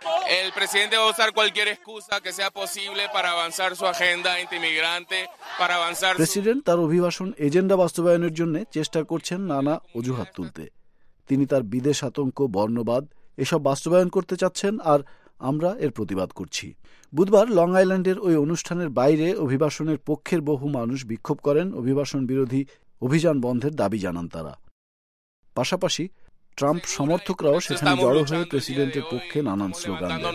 El presidente va a usar cualquier excusa que sea posible para avanzar su agenda antimigrante, para avanzar su... president তার অভিবাসন এজেন্ডা বাস্তবায়নের জন্য চেষ্টা করছেন নানা অজুহাত তুলতে। তিনি তার বিদেশ আতঙ্ক, বর্ণবাদ এসব বাস্তবায়ন করতে চাচ্ছেন, আর আমরা এর প্রতিবাদ করছি। বুধবার লং আইল্যান্ডের ওই অনুষ্ঠানের বাইরে অভিবাসনের পক্ষের বহু মানুষ বিক্ষোভ করেন। অভিবাসন বিরোধী অভিযান বন্ধের দাবি জানান তারা। পাশাপাশি ট্রাম্প সমর্থকরাও সেখানে জড়ো হয়ে প্রেসিডেন্টের পক্ষে নানান স্লোগান দেন।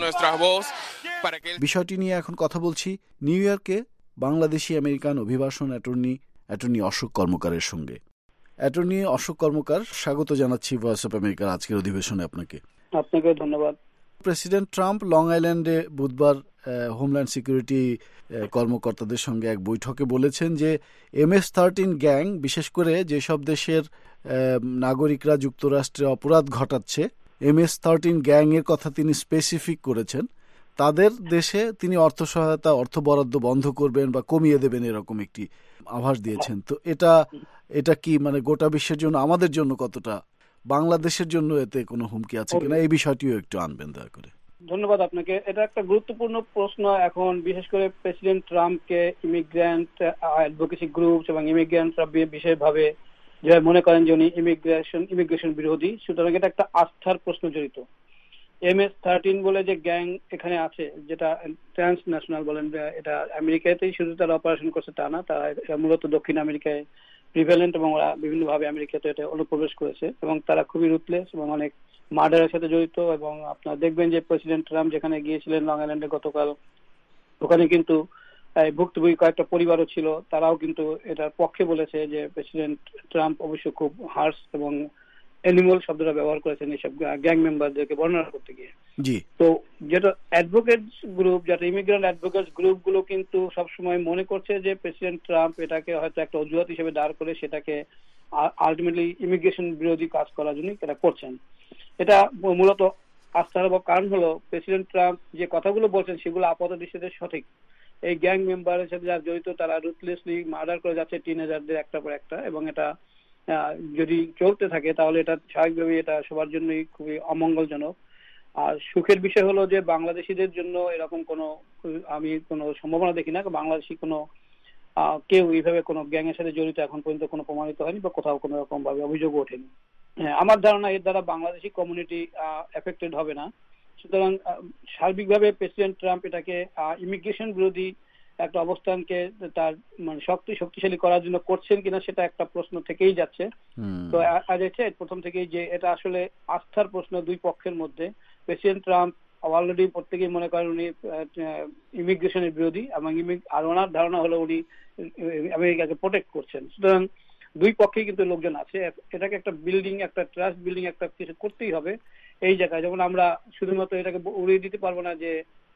বিষয়টি নিয়ে এখন কথা বলছি নিউ ইয়র্কে বাংলাদেশি আমেরিকান অভিবাসন অ্যাটর্নি অ্যাটর্নি অশোক কর্মকারের সঙ্গে। অ্যাটর্নি অশোক কর্মকার, স্বাগত জানাচ্ছি ভয়েস অফ আমেরিকার আজকের অধিবেশনে আপনাকে। আপনাকে ধন্যবাদ। প্রেসিডেন্ট ট্রাম্প লং আইল্যান্ডে বুধবার হোমল্যান্ড সিকিউরিটি কর্মকর্তাদের সঙ্গে এক বৈঠকে বলেছেন যে এম এস থার্টিন গ্যাং, বিশেষ করে যেসব দেশের নাগরিকরা যুক্তরাষ্ট্রে অপরাধ ঘটাচ্ছে, এম এস থার্টিন গ্যাং এর কথা তিনি স্পেসিফিক করেছেন, তাদের দেশে তিনি অর্থ সহায়তা, অর্থ বরাদ্দ বন্ধ করবেন বা কমিয়ে দেবেন, এরকম একটি আভাস দিয়েছেন। তো এটা এটা কি মানে গোটা বিশ্বের জন্য, আমাদের জন্য কতটা, বাংলাদেশের জন্য এতে কোনো হুমকি আছে কিনা, এই বিষয়টিও একটু আনবেন দয়া করে। ধন্যবাদ আপনাকে। এটা একটা গুরুত্বপূর্ণ প্রশ্ন এখন, বিশেষ করে প্রেসিডেন্ট ট্রাম্পকে ইমিগ্রেন্ট অ্যাডভোকেসি গ্রুপ এবং ইমিগ্রেন্টরা বিশেষভাবে যে মনে করেন যে উনি ইমিগ্রেশন ইমিগ্রেশন বিরোধী, সুতরাং এটা একটা আস্থার প্রশ্ন জড়িত। এম এস থার্টিন বলে যে গ্যাং এখানে আছে, যেটা ট্রান্সন্যাশনাল বলেন, এটা আমেরিকাতেই শুধু তারা অপারেশন করছে তা না, তারা মূলত দক্ষিণ আমেরিকায় প্রিভ্যালেন্ট এবং ওরা বিভিন্নভাবে আমেরিকাতে এটা অনুপ্রবেশ করেছে এবং তারা খুবই রুথলেস এবং অনেক মার্ডারের সাথে জড়িত। এবং আপনারা দেখবেন যে প্রেসিডেন্ট ট্রাম্প যেখানে গিয়েছিলেন লং আইল্যান্ডে গতকাল, ওখানে কিন্তু ভুক্তভোগী কয়েকটা পরিবারও ছিল, তারাও কিন্তু এটার পক্ষে বলেছে যে প্রেসিডেন্ট ট্রাম্প অবশ্য খুব হার্শ এবং অ্যানিমাল শব্দটা ব্যবহার করেছেন এইসব গ্যাং মেম্বারদেরকে বর্ণনা করতে গিয়ে। তো যেটা অ্যাডভোকেটস গ্রুপ, যেটা ইমিগ্রেন্ট অ্যাডভোকেটস গ্রুপ গুলো কিন্তু সবসময় মনে করছে যে প্রেসিডেন্ট ট্রাম্প এটাকে হয়তো একটা অজুহাত হিসেবে দাঁড় করে সেটাকে আলটিমেটলি ইমিগ্রেশন বিরোধী কাজ করার জন্য এটা করছেন। এটা মূলত আস্থার কারণ হলো প্রেসিডেন্ট ট্রাম্প যে কথাগুলো বলছেন সেগুলো আপাত দৃষ্টিতে সঠিক। এই গ্যাং মেম্বারের সাথে যারা জড়িত তারা রুথলেসলি মার্ডার করে যাচ্ছে টিনেজারদের একটা পর একটা, এবং এটা যদি চলতে থাকে তাহলে এটা স্বাভাবিকভাবেই এটা সবার জন্যই খুবই অমঙ্গলজনক। আর সুখের বিষয় হলো যে বাংলাদেশিদের জন্য এরকম কোনো আমি কোনো সম্ভাবনা দেখি না, বাংলাদেশি কোনো কেউ এইভাবে কোনো গ্যাং এর সাথে জড়িত এখন পর্যন্ত কোনো প্রমাণিত হয়নি বা কোথাও কোনো রকম ভাবে অভিযোগ ওঠেনি। আমার ধারণা এর দ্বারা বাংলাদেশি কমিউনিটি এফেক্টেড হবে না। সুতরাং সার্বিকভাবে প্রেসিডেন্ট ট্রাম্প এটাকে ইমিগ্রেশন বিরোধী একটা অবস্থানকে তার মানে শক্তি শক্তিশালী করার জন্য করছেন কিনা সেটা একটা প্রশ্ন থেকেই যাচ্ছে। তো আজ হচ্ছে প্রথম থেকেই যে এটা আসলে আস্থার প্রশ্ন দুই পক্ষের মধ্যে। প্রেসিডেন্ট ট্রাম্প অলরেডি প্রত্যেকেই মনে করেন উনি ইমিগ্রেশনের বিরোধী এবং আর ওনার ধারণা হলো উনি আমেরিকাকে প্রোটেক্ট করছেন। সুতরাং দুই পক্ষেই কিন্তু লোকজন আছে, এটাকে একটা বিল্ডিং, একটা ট্রাস্ট বিল্ডিং একটা কিছু করতেই হবে এই জায়গায়। যেমন আমরা শুধুমাত্র এটাকে উড়িয়ে দিতে পারবো না যে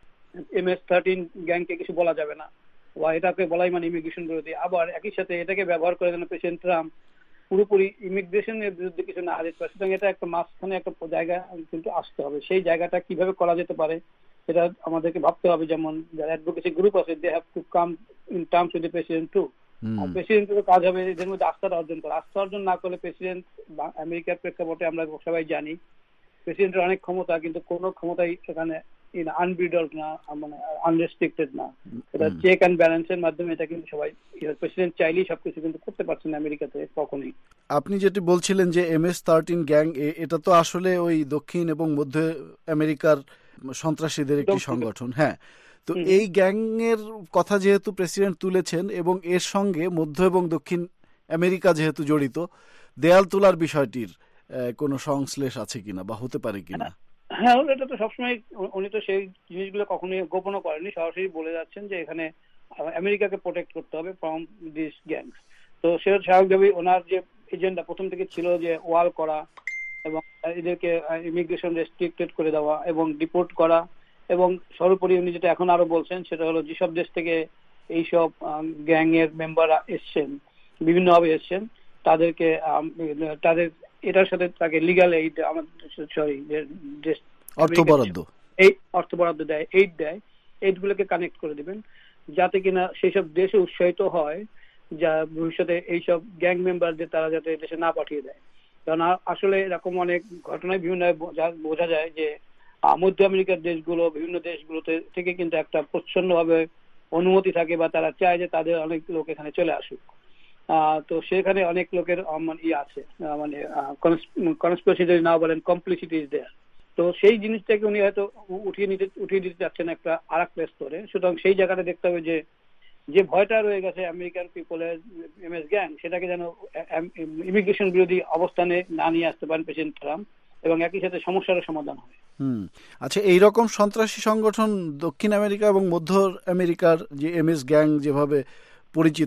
এম এস থার্টিন গ্যাংকে কিছু বলা যাবে না বা এটাকে বলাই মানে ইমিগ্রেশন বিরোধী, আবার একই সাথে এটাকে ব্যবহার করে যেন প্রেসিডেন্ট ট্রাম্প পুরোপুরি ইমিগ্রেশনের বিরুদ্ধে কিছু না আদেশ পারে। সুতরাং এটা একটা মাঝখানে একটা জায়গা কিন্তু আসতে হবে। সেই জায়গাটা কিভাবে করা যেতে পারে এটা আমাদেরকে ভাবতে হবে। যেমন যারা অ্যাডভোকেসি গ্রুপ আছে they have to come in terms with the president too. আর প্রেসিডেন্টের কাজ হবে এদের মধ্যে আস্থাটা অর্জন করা। আস্থা অর্জন না করলে প্রেসিডেন্ট আমেরিকার প্রেক্ষাপটে আমরা সবাই জানি প্রেসিডেন্টের অনেক ক্ষমতা, কিন্তু কোনো ক্ষমতাই সেখানে আনব্রিডলড না, মানে আনরেস্ট্রিক্টেড না। এটা চেক অ্যান্ড ব্যালেন্সের মাধ্যমে এটা কিন্তু সবাই প্রেসিডেন্ট চাইলেই সবকিছু কিন্তু করতে পারছেন আমেরিকাতে কখনোই। আপনি যেটি বলছিলেন যে এম এস থার্টিন গ্যাং, এটা তো আসলে ওই দক্ষিণ এবং মধ্য আমেরিকার সন্ত্রাসীদের একটি সংগঠন। হ্যাঁ, তো এই গ্যাং এর কথা যেহেতু প্রেসিডেন্ট তুলেছেন এবং এর সঙ্গে মধ্য এবং দক্ষিণ আমেরিকা যেহেতু জড়িত, দেয়াল তোলার বিষয়টির কোনো সংশ্লেষ আছে কিনা বা হতে পারে কিনা? হ্যাঁ, এটা তো সবসময় উনি তো সেই জিনিসগুলো কখনোই গোপনও করেনি, সরাসরি বলে যাচ্ছেন যে এখানে আমেরিকাকে প্রোটেক্ট করতে হবে ফ্রম দিস গ্যাংস। তো সেটা স্বাভাবিকভাবেই ওনার যে এজেন্ডা প্রথম থেকে ছিল যে ওয়াল করা এবং এদেরকে ইমিগ্রেশন রেস্ট্রিক্টেড করে দেওয়া এবং ডিপোর্ট করা, এবং সর্বোপরি উনি যেটা এখন আরো বলছেন সেটা হলো যেসব দেশ থেকে এইসব গ্যাং এর মেম্বাররা এসছেন, বিভিন্নভাবে এসছেন, তাদেরকে তাদের এটার সাথে তাকে লিগাল এইড সরি অর্থ বরাদ্দ এই অর্থ বরাদ্দ দেয়, এইড দেয়, এইড গুলোকে কানেক্ট করে দিবেন যাতে কিনা সেই সব দেশে উৎসাহিত হয় যা ভবিষ্যতে এইসব গ্যাং মেম্বারদের তারা যাতে দেশে না পাঠিয়ে দেয়। কারণ আসলে এরকম অনেক ঘটনায় বিভিন্ন বোঝা যায় যে মধ্য আমেরিকার দেশগুলো বিভিন্ন দেশগুলোতে থেকে কিন্তু একটা প্রচ্ছন্ন ভাবে অনুমতি থাকে বা তারা চায় যে তাদের অনেক লোক এখানে চলে আসুক। তো সেখানে অনেক লোকের মানে ই আছে, মানে কনস্পিরেসি যদি না বলেন কমপ্লিসিটি ইজ দেয়ার। তো সেই জিনিসটাকে উনি হয়তো উঠিয়ে নিতে উঠিয়ে দিতে চাচ্ছেন একটা আর একটা স্তরে। সুতরাং সেই জায়গাটা দেখতে হবে যে যে ভয়টা রয়ে গেছে আমেরিকান পিপলের এম এস গ্যাং, সেটাকে যেন ইমিগ্রেশন বিরোধী অবস্থানে না নিয়ে আসতে পারেন প্রেসিডেন্ট ট্রাম্প এবং একই সাথে সমস্যার সমাধান হয়। হুম আচ্ছা, এইরকম সন্ত্রাসী সংগঠন দক্ষিণ আমেরিকা এবং মধ্য আমেরিকার যে এম এস গ্যাং যেভাবে পরিচিত,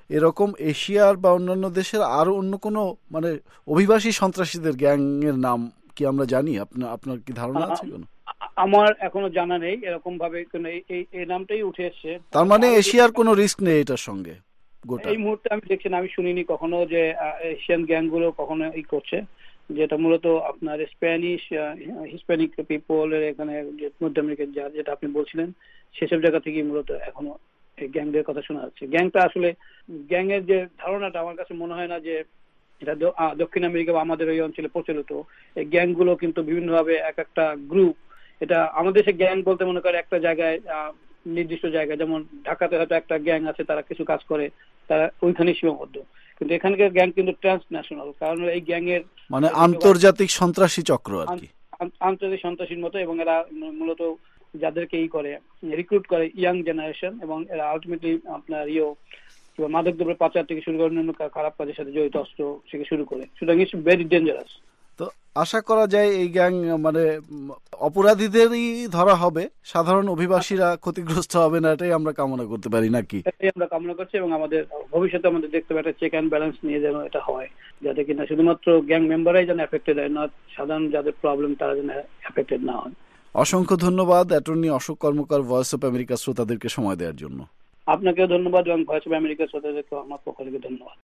এরকম এশিয়ার বা অন্যান্য দেশের আরো অন্য কোনো মানে অভিবাসী সন্ত্রাসীদের গ্যাংয়ের নাম কি আমরা জানি? আপনার আপনার কি ধারণা আছে কোনো? আমার এখনো জানা নেই এরকম ভাবে কোনো এই নামটাই উঠে এসছে। তার মানে এশিয়ার কোনো রিস্ক নেই এটার সঙ্গে? এই মুহূর্তে আমি দেখছি না, আমি শুনিনি কখনো যে এশিয়ান গ্যাংগুলো কখনো ই করছে, যেটা মূলত আপনার স্প্যানিশ হিসপ্যানিক পিপল এখানে মধ্য আমেরিকার যা যেটা আপনি বলছিলেন সেসব জায়গা থেকে মূলত এখনো এই গ্যাংদের কথা শোনা যাচ্ছে। গ্যাংটা আসলে গ্যাংয়ের যে ধারণাটা আমার কাছে মনে হয় না যে এটা দক্ষিণ আমেরিকা বা আমাদের ওই অঞ্চলে প্রচলিত। এই গ্যাংগুলো কিন্তু বিভিন্নভাবে এক একটা গ্রুপ, এটা আমাদের দেশে গ্যাং বলতে মনে করে একটা জায়গায় নির্দিষ্ট জায়গায়, যেমন ঢাকাতে হয়তো একটা গ্যাং আছে তারা কিছু কাজ করে, তারা ওইখানে সীমাবদ্ধ, কিন্তু এখানকার গ্যাং কিন্তু ট্রান্সন্যাশনাল, কারণ এই গ্যাংয়ের মানে আন্তর্জাতিক সন্ত্রাসী চক্র আর কি, আন্তর্জাতিক সন্ত্রাসীর মতো, এবং এরা মূলত যাদেরকে ই করে রিক্রুট করে ইয়াং জেনারেশন, এবং এরা আলটিমেটলি আপনার ইয়ে মাদক দ্রব্যের পাচার থেকে শুরু করে অন্যান্য খারাপ কাজের সাথে জড়িত অস্ত্র থেকে শুরু করে, সুতরাং ইটস ভেরি ডেঞ্জারাস। তো আশা করা যায় এই গ্যাং মানে অপরাধীদেরই ধরা হবে, সাধারণ অভিবাসীরা ক্ষতিগ্রস্ত হবে না, এটাই আমরা কামনা করতে পারি নাকি? এটাই আমরা কামনা করছি, এবং আমাদের ভবিষ্যতে আমাদের দেখতে পাই একটা চেক অ্যান্ড ব্যালেন্স নিয়ে যেন এটা হয়, যাতে কিনা শুধুমাত্র গ্যাং মেম্বাররাই যেন এফেক্টেড হয়, না সাধারণ যাদের প্রবলেম তারা যেন এফেক্টেড না হয়। অসংখ্য ধন্যবাদ attorney Ashok Karmakar Voice of America শ্রোতাদেরকে সময় দেওয়ার জন্য। আপনাকেও ধন্যবাদ, এবং ভয়েস অফ আমেরিকা শ্রোতাদেরকে আমার পক্ষ থেকে ধন্যবাদ।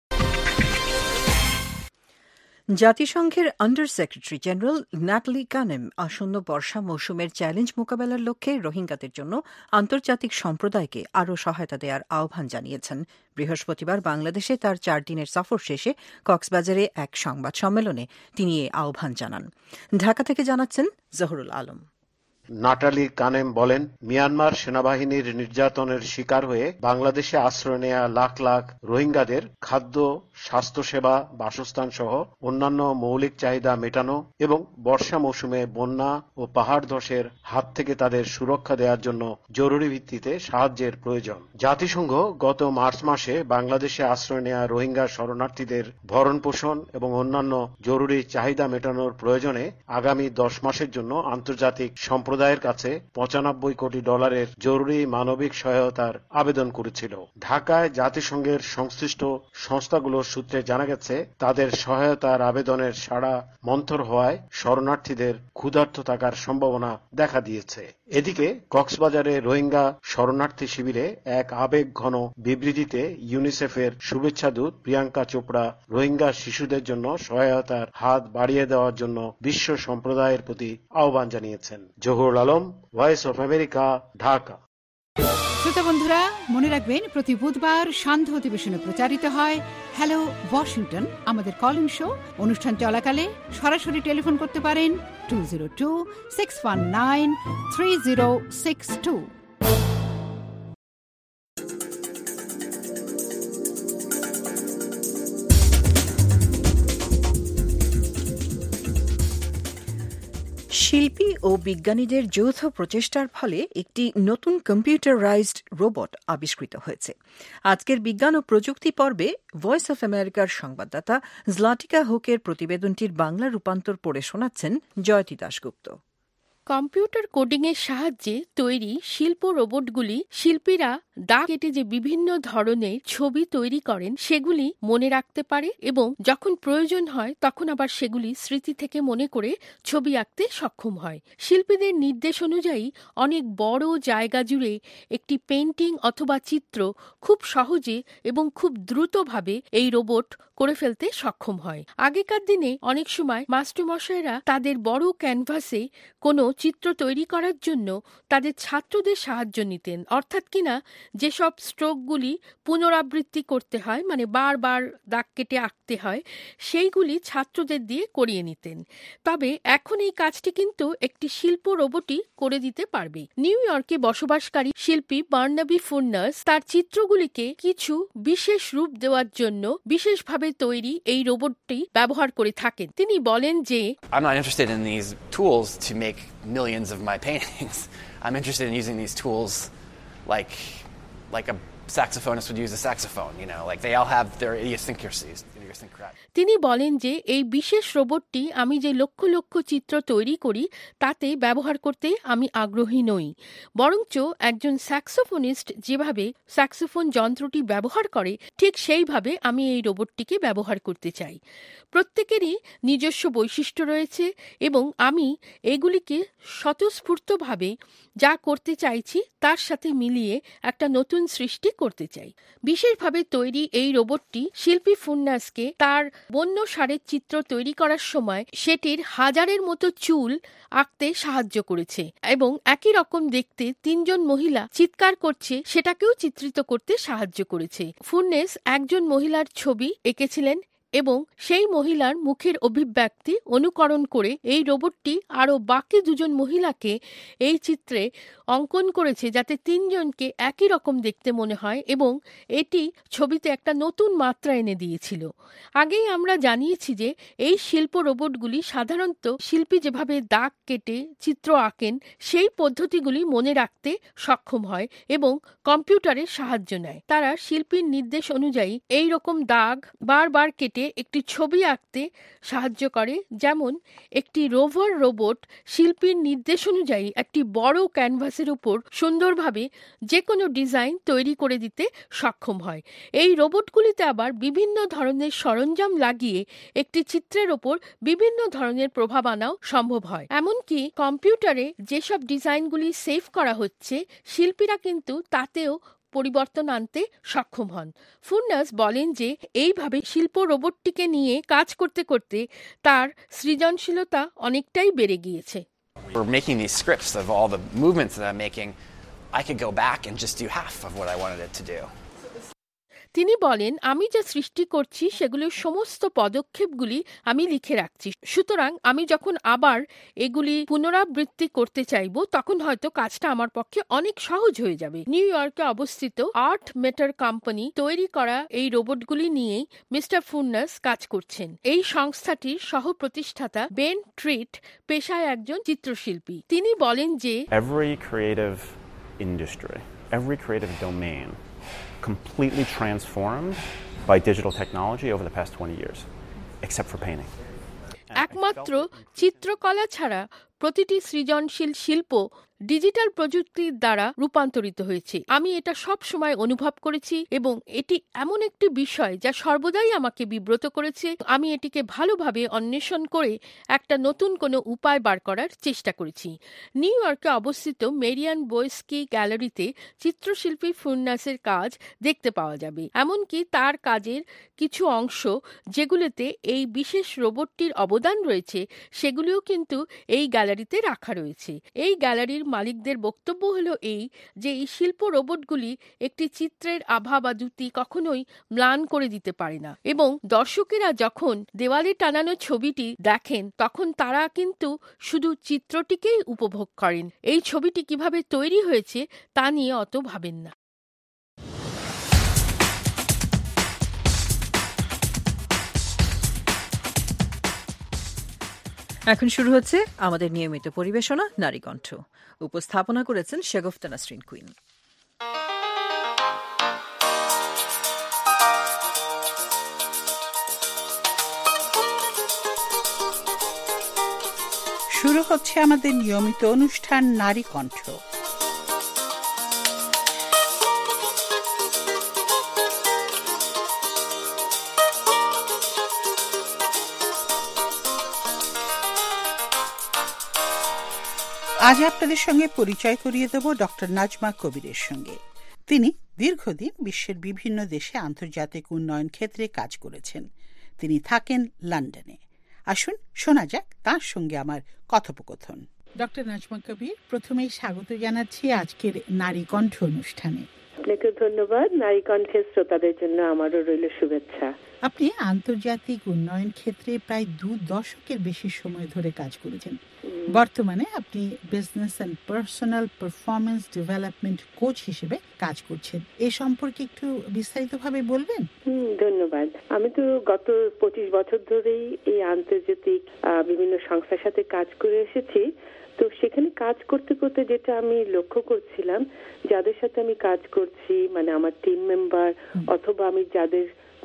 জাতিসংঘের under secretary general Natalia Kanem আসন্ন বর্ষা মৌসুমের চ্যালেঞ্জ মোকাবেলার লক্ষ্যে রোহিঙ্গাদের জন্য আন্তর্জাতিক সম্প্রদায়কে আরও সহায়তা দেওয়ার আহ্বান জানিয়েছেন। বৃহস্পতিবার বাংলাদেশে তার চার দিনের সফর শেষে কক্সবাজারে এক সংবাদ সম্মেলনে তিনি এ আহ্বান জানান। ঢাকা থেকে জানাচ্ছেন জহুরুল আলম। নাটালি কানেম বলেন, মিয়ানমার সেনাবাহিনীর নির্যাতনের শিকার হয়ে বাংলাদেশে আশ্রয় নেয়া লাখ লাখ রোহিঙ্গাদের খাদ্য, স্বাস্থ্যসেবা, বাসস্থান সহ অন্যান্য মৌলিক চাহিদা মেটানো এবং বর্ষা মৌসুমে বন্যা ও পাহাড় ধসের হাত থেকে তাদের সুরক্ষা দেওয়ার জন্য জরুরি ভিত্তিতে সাহায্যের প্রয়োজন। জাতিসংঘ গত মার্চ মাসে বাংলাদেশে আশ্রয় নেয়া রোহিঙ্গা শরণার্থীদের ভরণ পোষণ এবং অন্যান্য জরুরি চাহিদা মেটানোর প্রয়োজনে আগামী দশ মাসের জন্য আন্তর্জাতিক সম্প্রদায় সম্প্রদায়ের কাছে পঁচানব্বই কোটি ডলারের জরুরি মানবিক সহায়তার আবেদন করেছিল। ঢাকায় জাতিসংঘের সংশ্লিষ্ট সংস্থাগুলোর সূত্রে জানা গেছে, তাদের সহায়তার আবেদনের সাড়া মন্থর হওয়ায় শরণার্থীদের ক্ষুধার্ত থাকার সম্ভাবনা দেখা দিয়েছে। এদিকে কক্সবাজারে রোহিঙ্গা শরণার্থী শিবিরে এক আবেগ ঘন বিবৃতিতে ইউনিসেফের শুভেচ্ছা দূত প্রিয়াঙ্কা চোপড়া রোহিঙ্গা শিশুদের জন্য সহায়তার হাত বাড়িয়ে দেওয়ার জন্য বিশ্ব সম্প্রদায়ের প্রতি আহ্বান জানিয়েছেন। Zahurul Alam, Voice of America, Dhaka. শ্রোতা বন্ধুরা, মনে রাখবেন প্রতি বুধবার সান্ধ্য অধিবেশনে প্রচারিত হয় হ্যালো ওয়াশিংটন, আমাদের কল ইন শো। অনুষ্ঠান চলাকালে সরাসরি টেলিফোন করতে পারেন two zero two six one nine three zero six two. শিল্পী ও বিজ্ঞানীদের যৌথ প্রচেষ্টার ফলে একটি নতুন কম্পিউটারাইজড রোবট আবিষ্কৃত হয়েছে। আজকের বিজ্ঞান ও প্রযুক্তি পর্বে ভয়েস অফ আমেরিকার সংবাদদাতা জলাটিকা হোকের প্রতিবেদনটির বাংলা রূপান্তর পড়ে শোনাচ্ছেন জয়তী দাশগুপ্ত। কম্পিউটার কোডিংয়ের সাহায্যে তৈরি শিল্প রোবটগুলি শিল্পীরা দাগ কেটে যে বিভিন্ন ধরনের ছবি তৈরি করেন সেগুলি মনে রাখতে পারে, এবং যখন প্রয়োজন হয় তখন আবার সেগুলি স্মৃতি থেকে মনে করে ছবি আঁকতে সক্ষম হয়। শিল্পীদের নির্দেশ অনুযায়ী অনেক বড় জায়গা জুড়ে একটি পেইন্টিং অথবা চিত্র খুব সহজে এবং খুব দ্রুতভাবে এই রোবট করে ফেলতে সক্ষম হয়। আগেকার দিনে অনেক সময় মাস্টারমশাইরা তাদের বড় ক্যানভাসে কোনো চিত্র তৈরি করার জন্য তাদের ছাত্রদের সাহায্য নিতেন, অর্থাৎ কিনা যেসব স্ট্রোকগুলি পুনরাবৃত্তি করতে হয়, মানে বারবার দাগ কেটে আঁকতে হয়, সেইগুলি ছাত্রদের দিয়ে করিয়ে নিতেন। তবে এখন এই কাজটি কিন্তু একটি শিল্প রোবটই করে দিতে পারবে। নিউ ইয়র্কে বসবাসকারী শিল্পী বার্নাবি ফুর্নাস তার চিত্রগুলিকে কিছু বিশেষ রূপ দেওয়ার জন্য বিশেষভাবে তৈরি এই রোবটটি ব্যবহার করে থাকেন। তিনি বলেন যে I'm not interested in these tools to make millions of my paintings. I'm interested in using these tools like like a saxophonist would use a saxophone, you know, like they all have their idiosyncrasies. তিনি বলেন যে এই বিশেষ রোবটটি আমি যে লক্ষ লক্ষ চিত্র তৈরি করি তাতে ব্যবহার করতে আমি আগ্রহী নই, বরঞ্চ একজন স্যাক্সোফোনিস্ট যেভাবে স্যাক্সোফোন যন্ত্রটি ব্যবহার করে ঠিক সেইভাবে আমি এই রোবটটিকে ব্যবহার করতে চাই। প্রত্যেকেরই নিজস্ব বৈশিষ্ট্য রয়েছে এবং আমি এগুলিকে স্বতঃস্ফূর্তভাবে যা করতে চাইছি তার সাথে মিলিয়ে একটা নতুন সৃষ্টি করতে চাই। বিশেষভাবে তৈরি এই রোবটটি শিল্পী ফুন্নাসকে তার বন্য ষাঁড়ের চিত্র তৈরি করার সময় সেটির হাজারের মতো চুল আঁকতে সাহায্য করেছে এবং একই রকম দেখতে তিনজন মহিলা চিৎকার করছে সেটাকেও চিত্রিত করতে সাহায্য করেছে। ফুন্নেস একজন মহিলার ছবি এঁকেছিলেন এবং সেই মহিলার মুখের অভিব্যক্তি অনুকরণ করে এই রোবটটি আরও বাকি দুজন মহিলাকে এই চিত্রে অঙ্কন করেছে যাতে তিনজনকে একই রকম দেখতে মনে হয় এবং এটি ছবিতে একটা নতুন মাত্রা এনে দিয়েছিল। আগেই আমরা জানিয়েছি যে এই শিল্প রোবটগুলি সাধারণত শিল্পী যেভাবে দাগ কেটে চিত্র আঁকেন সেই পদ্ধতিগুলি মনে রাখতে সক্ষম হয় এবং কম্পিউটারের সাহায্য নেয়। তারা শিল্পীর নির্দেশ অনুযায়ী এই রকম দাগ বারবার কেটে একটি ছবি আঁকতে সাহায্য করে, যেমন একটি রোভার রোবট শিল্পীর নির্দেশ অনুযায়ী একটি বড় ক্যানভাসের উপর সুন্দরভাবে যে কোনো ডিজাইন তৈরি করে দিতে সক্ষম হয়। এই রোবটগুলিতে আবার বিভিন্ন ধরনের সরঞ্জাম লাগিয়ে একটি চিত্রের ওপর বিভিন্ন ধরনের প্রভাব আনাও সম্ভব হয়। এমনকি কম্পিউটারে যেসব ডিজাইনগুলি সেভ করা হচ্ছে শিল্পীরা কিন্তু তাতেও পরিবর্তন আনতে সক্ষম হন। ফুন্নাস বলেন যে এইভাবে শিল্প রোবটটিকে নিয়ে কাজ করতে করতে তার সৃজনশীলতা অনেকটাই বেড়ে গিয়েছে। We're making these scripts of all the movements that I'm making. I could go back and just do half of what I wanted it to do. তিনি বলেন, আমি যা সৃষ্টি করছি সেগুলির সমস্ত পদক্ষেপগুলি আমি লিখে রাখছি, সুতরাং আমি যখন আবার এগুলি পুনরাবৃত্তি করতে চাইব তখন হয়তো কাজটা আমার পক্ষে অনেক সহজ হয়ে যাবে। নিউ ইয়র্কে অবস্থিত আর্ট মেটার কোম্পানি তৈরি করা এই রোবটগুলি নিয়েই মিস্টার ফুন্নাস কাজ করছেন। এই সংস্থাটির সহ প্রতিষ্ঠাতা বেন ট্রিট পেশায় একজন চিত্রশিল্পী। তিনি বলেন যে every creative industry, every creative domain completely transformed by digital technology over the past twenty years, except for painting. একমাত্র চিত্রকলা ছাড়া প্রতিটি সৃজনশীল শিল্প ডিজিটাল প্রযুক্তির দ্বারা রূপান্তরিত হয়েছে। আমি এটা সব সময় অনুভব করেছি এবং এটি এমন একটি বিষয় যা সর্বদাই আমাকে বিব্রত করেছে। আমি এটিকে ভালোভাবে অন্বেষণ করে একটা নতুন কোনো উপায় বার করার চেষ্টা করেছি। নিউ ইয়র্কে অবস্থিত মেরিয়ান বোয়েস্কি গ্যালারিতে চিত্রশিল্পী ফুন্নাসের কাজ দেখতে পাওয়া যাবে। এমনকি তার কাজের কিছু অংশ যেগুলোতে এই বিশেষ রোবটটির অবদান রয়েছে সেগুলিও কিন্তু এই গ্যালারিতে রাখা রয়েছে। এই গ্যালারির মালিকদের বক্তব্য হলো এই যে এই শিল্প রোবটগুলি একটি চিত্রের আভা বা দ্যুতি কখনোই ম্লান করে দিতে পারে না এবং দর্শকেরা যখন দেওয়ালে টানানো ছবিটি দেখেন তখন তারা কিন্তু শুধু চিত্রটিকেই উপভোগ করেন। এই ছবিটি কিভাবে তৈরি হয়েছে তা নিয়ে অত ভাবেন না। এখন শুরু হচ্ছে আমাদের নিয়মিত পরিবেশনা নারীকণ্ঠ। উপস্থাপনা করেছেন শেগফতা নাসরিন কুইন। শুরু হচ্ছে আমাদের নিয়মিত অনুষ্ঠান নারীকণ্ঠ। আজ আপনাদের সঙ্গে পরিচয় করিয়ে দেব ডক্টর নাজমা কবিরের সঙ্গে। তিনি দীর্ঘদিন বিশ্বের বিভিন্ন দেশে আন্তর্জাতিক উন্নয়ন ক্ষেত্রে কাজ করেছেন। তিনি থাকেন লন্ডনে। আসুন শোনা যাক তার সঙ্গে আমার কথোপকথন। ডক্টর নাজমা কবির, প্রথমেই স্বাগত জানাচ্ছি আজকের নারী কণ্ঠ অনুষ্ঠানে। আপনাকে ধন্যবাদ। নারী কণ্ঠের শ্রোতাদের জন্য আমারও রইল শুভেচ্ছা। আপনি আন্তর্জাতিক উন্নয়ন ক্ষেত্রে প্রায় দু দশকের বেশি সময় ধরে কাজ করেছেন। বর্তমানে আপনি business and personal performance development coach হিসেবে কাজ করছেন। এ সম্পর্কে একটু বিস্তারিতভাবে বলবেন? হুম, ধন্যবাদ। আমি তো গত পঁচিশ বছর ধরেই এই আন্তর্জাতিক বিভিন্ন সংস্থার সাথে কাজ করে এসেছি। তো সেখানে কাজ করতে করতে যেটা আমি লক্ষ্য করছিলাম, যাদের সাথে আমি কাজ করছি, মানে আমার টিম মেম্বার অথবা আমি যাদের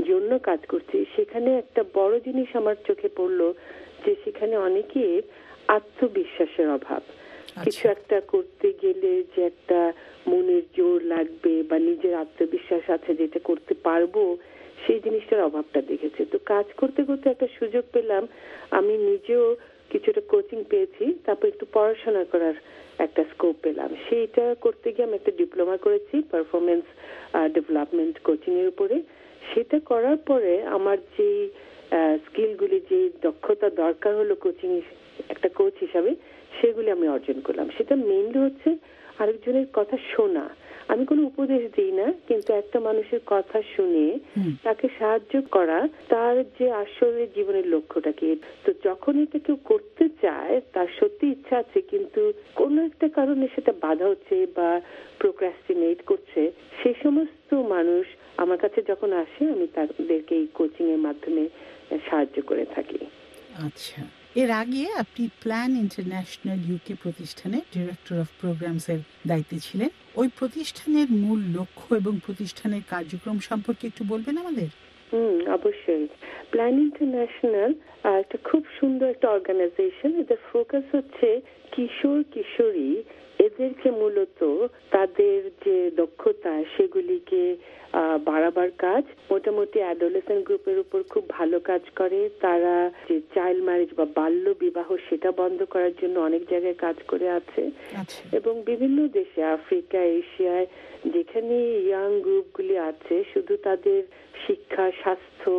জন্য কাজ করছি, সেখানে একটা বড় জিনিস আমার চোখে পড়লো যে সেখানে অনেকের আত্মবিশ্বাসের অভাব। কিছু একটা করতে গেলে যে একটা মনের জোর লাগবে বা নিজের আত্মবিশ্বাস আছে যেটা করতে পারবো, সেই জিনিসটার অভাবটা দেখেছে। তো কাজ করতে করতে একটা সুযোগ পেলাম, আমি নিজেও কিছুটা কোচিং পেয়েছি, তারপর একটু পড়াশোনা করার একটা স্কোপ পেলাম। সেইটা করতে গিয়ে আমি একটা ডিপ্লোমা করেছি পারফরমেন্স ডেভেলপমেন্ট কোচিং এর উপরে। সেটা করার পরে আমার যে স্কিলগুলি, যে দক্ষতা দরকার হলো কোচিং একটা কোচ হিসাবে, সেগুলি আমি অর্জন করলাম। সেটা মেইনলি হচ্ছে আরেকজনের কথা শোনা। আমি কোনো উপদেশ দিই না, কিন্তু একটা মানুষের কথা শুনে তাকে সাহায্য করা, তার যে আসলে জীবনের লক্ষ্যটা কি। তো যখন এটা কেউ করতে চায়, তার সত্যি ইচ্ছা আছে, কিন্তু কোনো একটা কারণে সেটা বাধা হচ্ছে বা প্রোক্রাস্টিনেট করছে, সেই সমস্ত মানুষ আমার কাছে যখন আসে, আমি তাদেরকে এই কোচিং এর মাধ্যমে সাহায্য করে থাকি। আচ্ছা, এর আগে আপনি প্ল্যান ইন্টারন্যাশনাল ইউকে প্রতিষ্ঠানে ডিরেক্টর অফ প্রোগ্রামস এর দায়িত্বে ছিলেন। ওই প্রতিষ্ঠানের মূল লক্ষ্য এবং প্রতিষ্ঠানের কার্যক্রম সম্পর্কে একটু বলবেন আমাদের? হুম, অবশ্যই। প্ল্যান ইন্টারন্যাশনাল একটা খুব সুন্দর একটা অর্গানাইজেশন। এদের ফোকাস হচ্ছে কিশোর কিশোরী, এদেরকে মূলত তাদের যে দক্ষতা সেগুলিকে বাড়াবার কাজ। মোটামুটি অ্যাডোলেসেন্ট গ্রুপের উপর খুব ভালো কাজ করে। তারা যে চাইল্ড ম্যারেজ বা বাল্য বিবাহ, সেটা বন্ধ করার জন্য অনেক জায়গায় কাজ করে আছে। এবং বিভিন্ন দেশে, আফ্রিকা, এশিয়ায়, যেখানে ইয়াং গ্রুপগুলি আছে, শুধু তাদের শিক্ষা, স্বাস্থ্য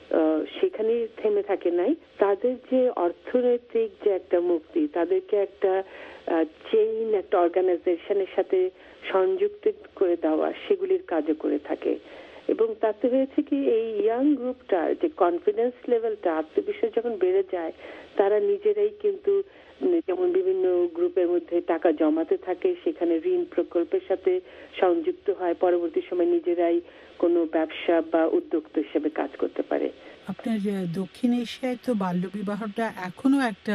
সেখানেই থেমে থাকে নাই, তাদের যে অর্থনৈতিক যে একটা মুক্তি, তাদেরকে একটা চেইন, একটা অর্গানাইজেশনের সাথে সংযুক্ত করে দেওয়া, সেগুলির কাজও করে থাকে। এবং তাতে হয়েছে কি, এই ইয়াং গ্রুপটার যে কনফিডেন্স লেভেলটা, আত্মবিশ্বাস যখন বেড়ে যায়, তারা নিজেরাই কিন্তু যেমন বিভিন্ন গ্রুপের মধ্যে টাকা জমাতে থাকে, সেখানে ঋণ প্রকল্পের সাথে সংযুক্ত হয়, পরবর্তী সময় নিজেরাই কোনো ব্যবসা বা উদ্যোক্তা হিসেবে কাজ করতে পারে। আপনার দক্ষিণ এশিয়ায় তো বাল্য বিবাহটা এখনো একটা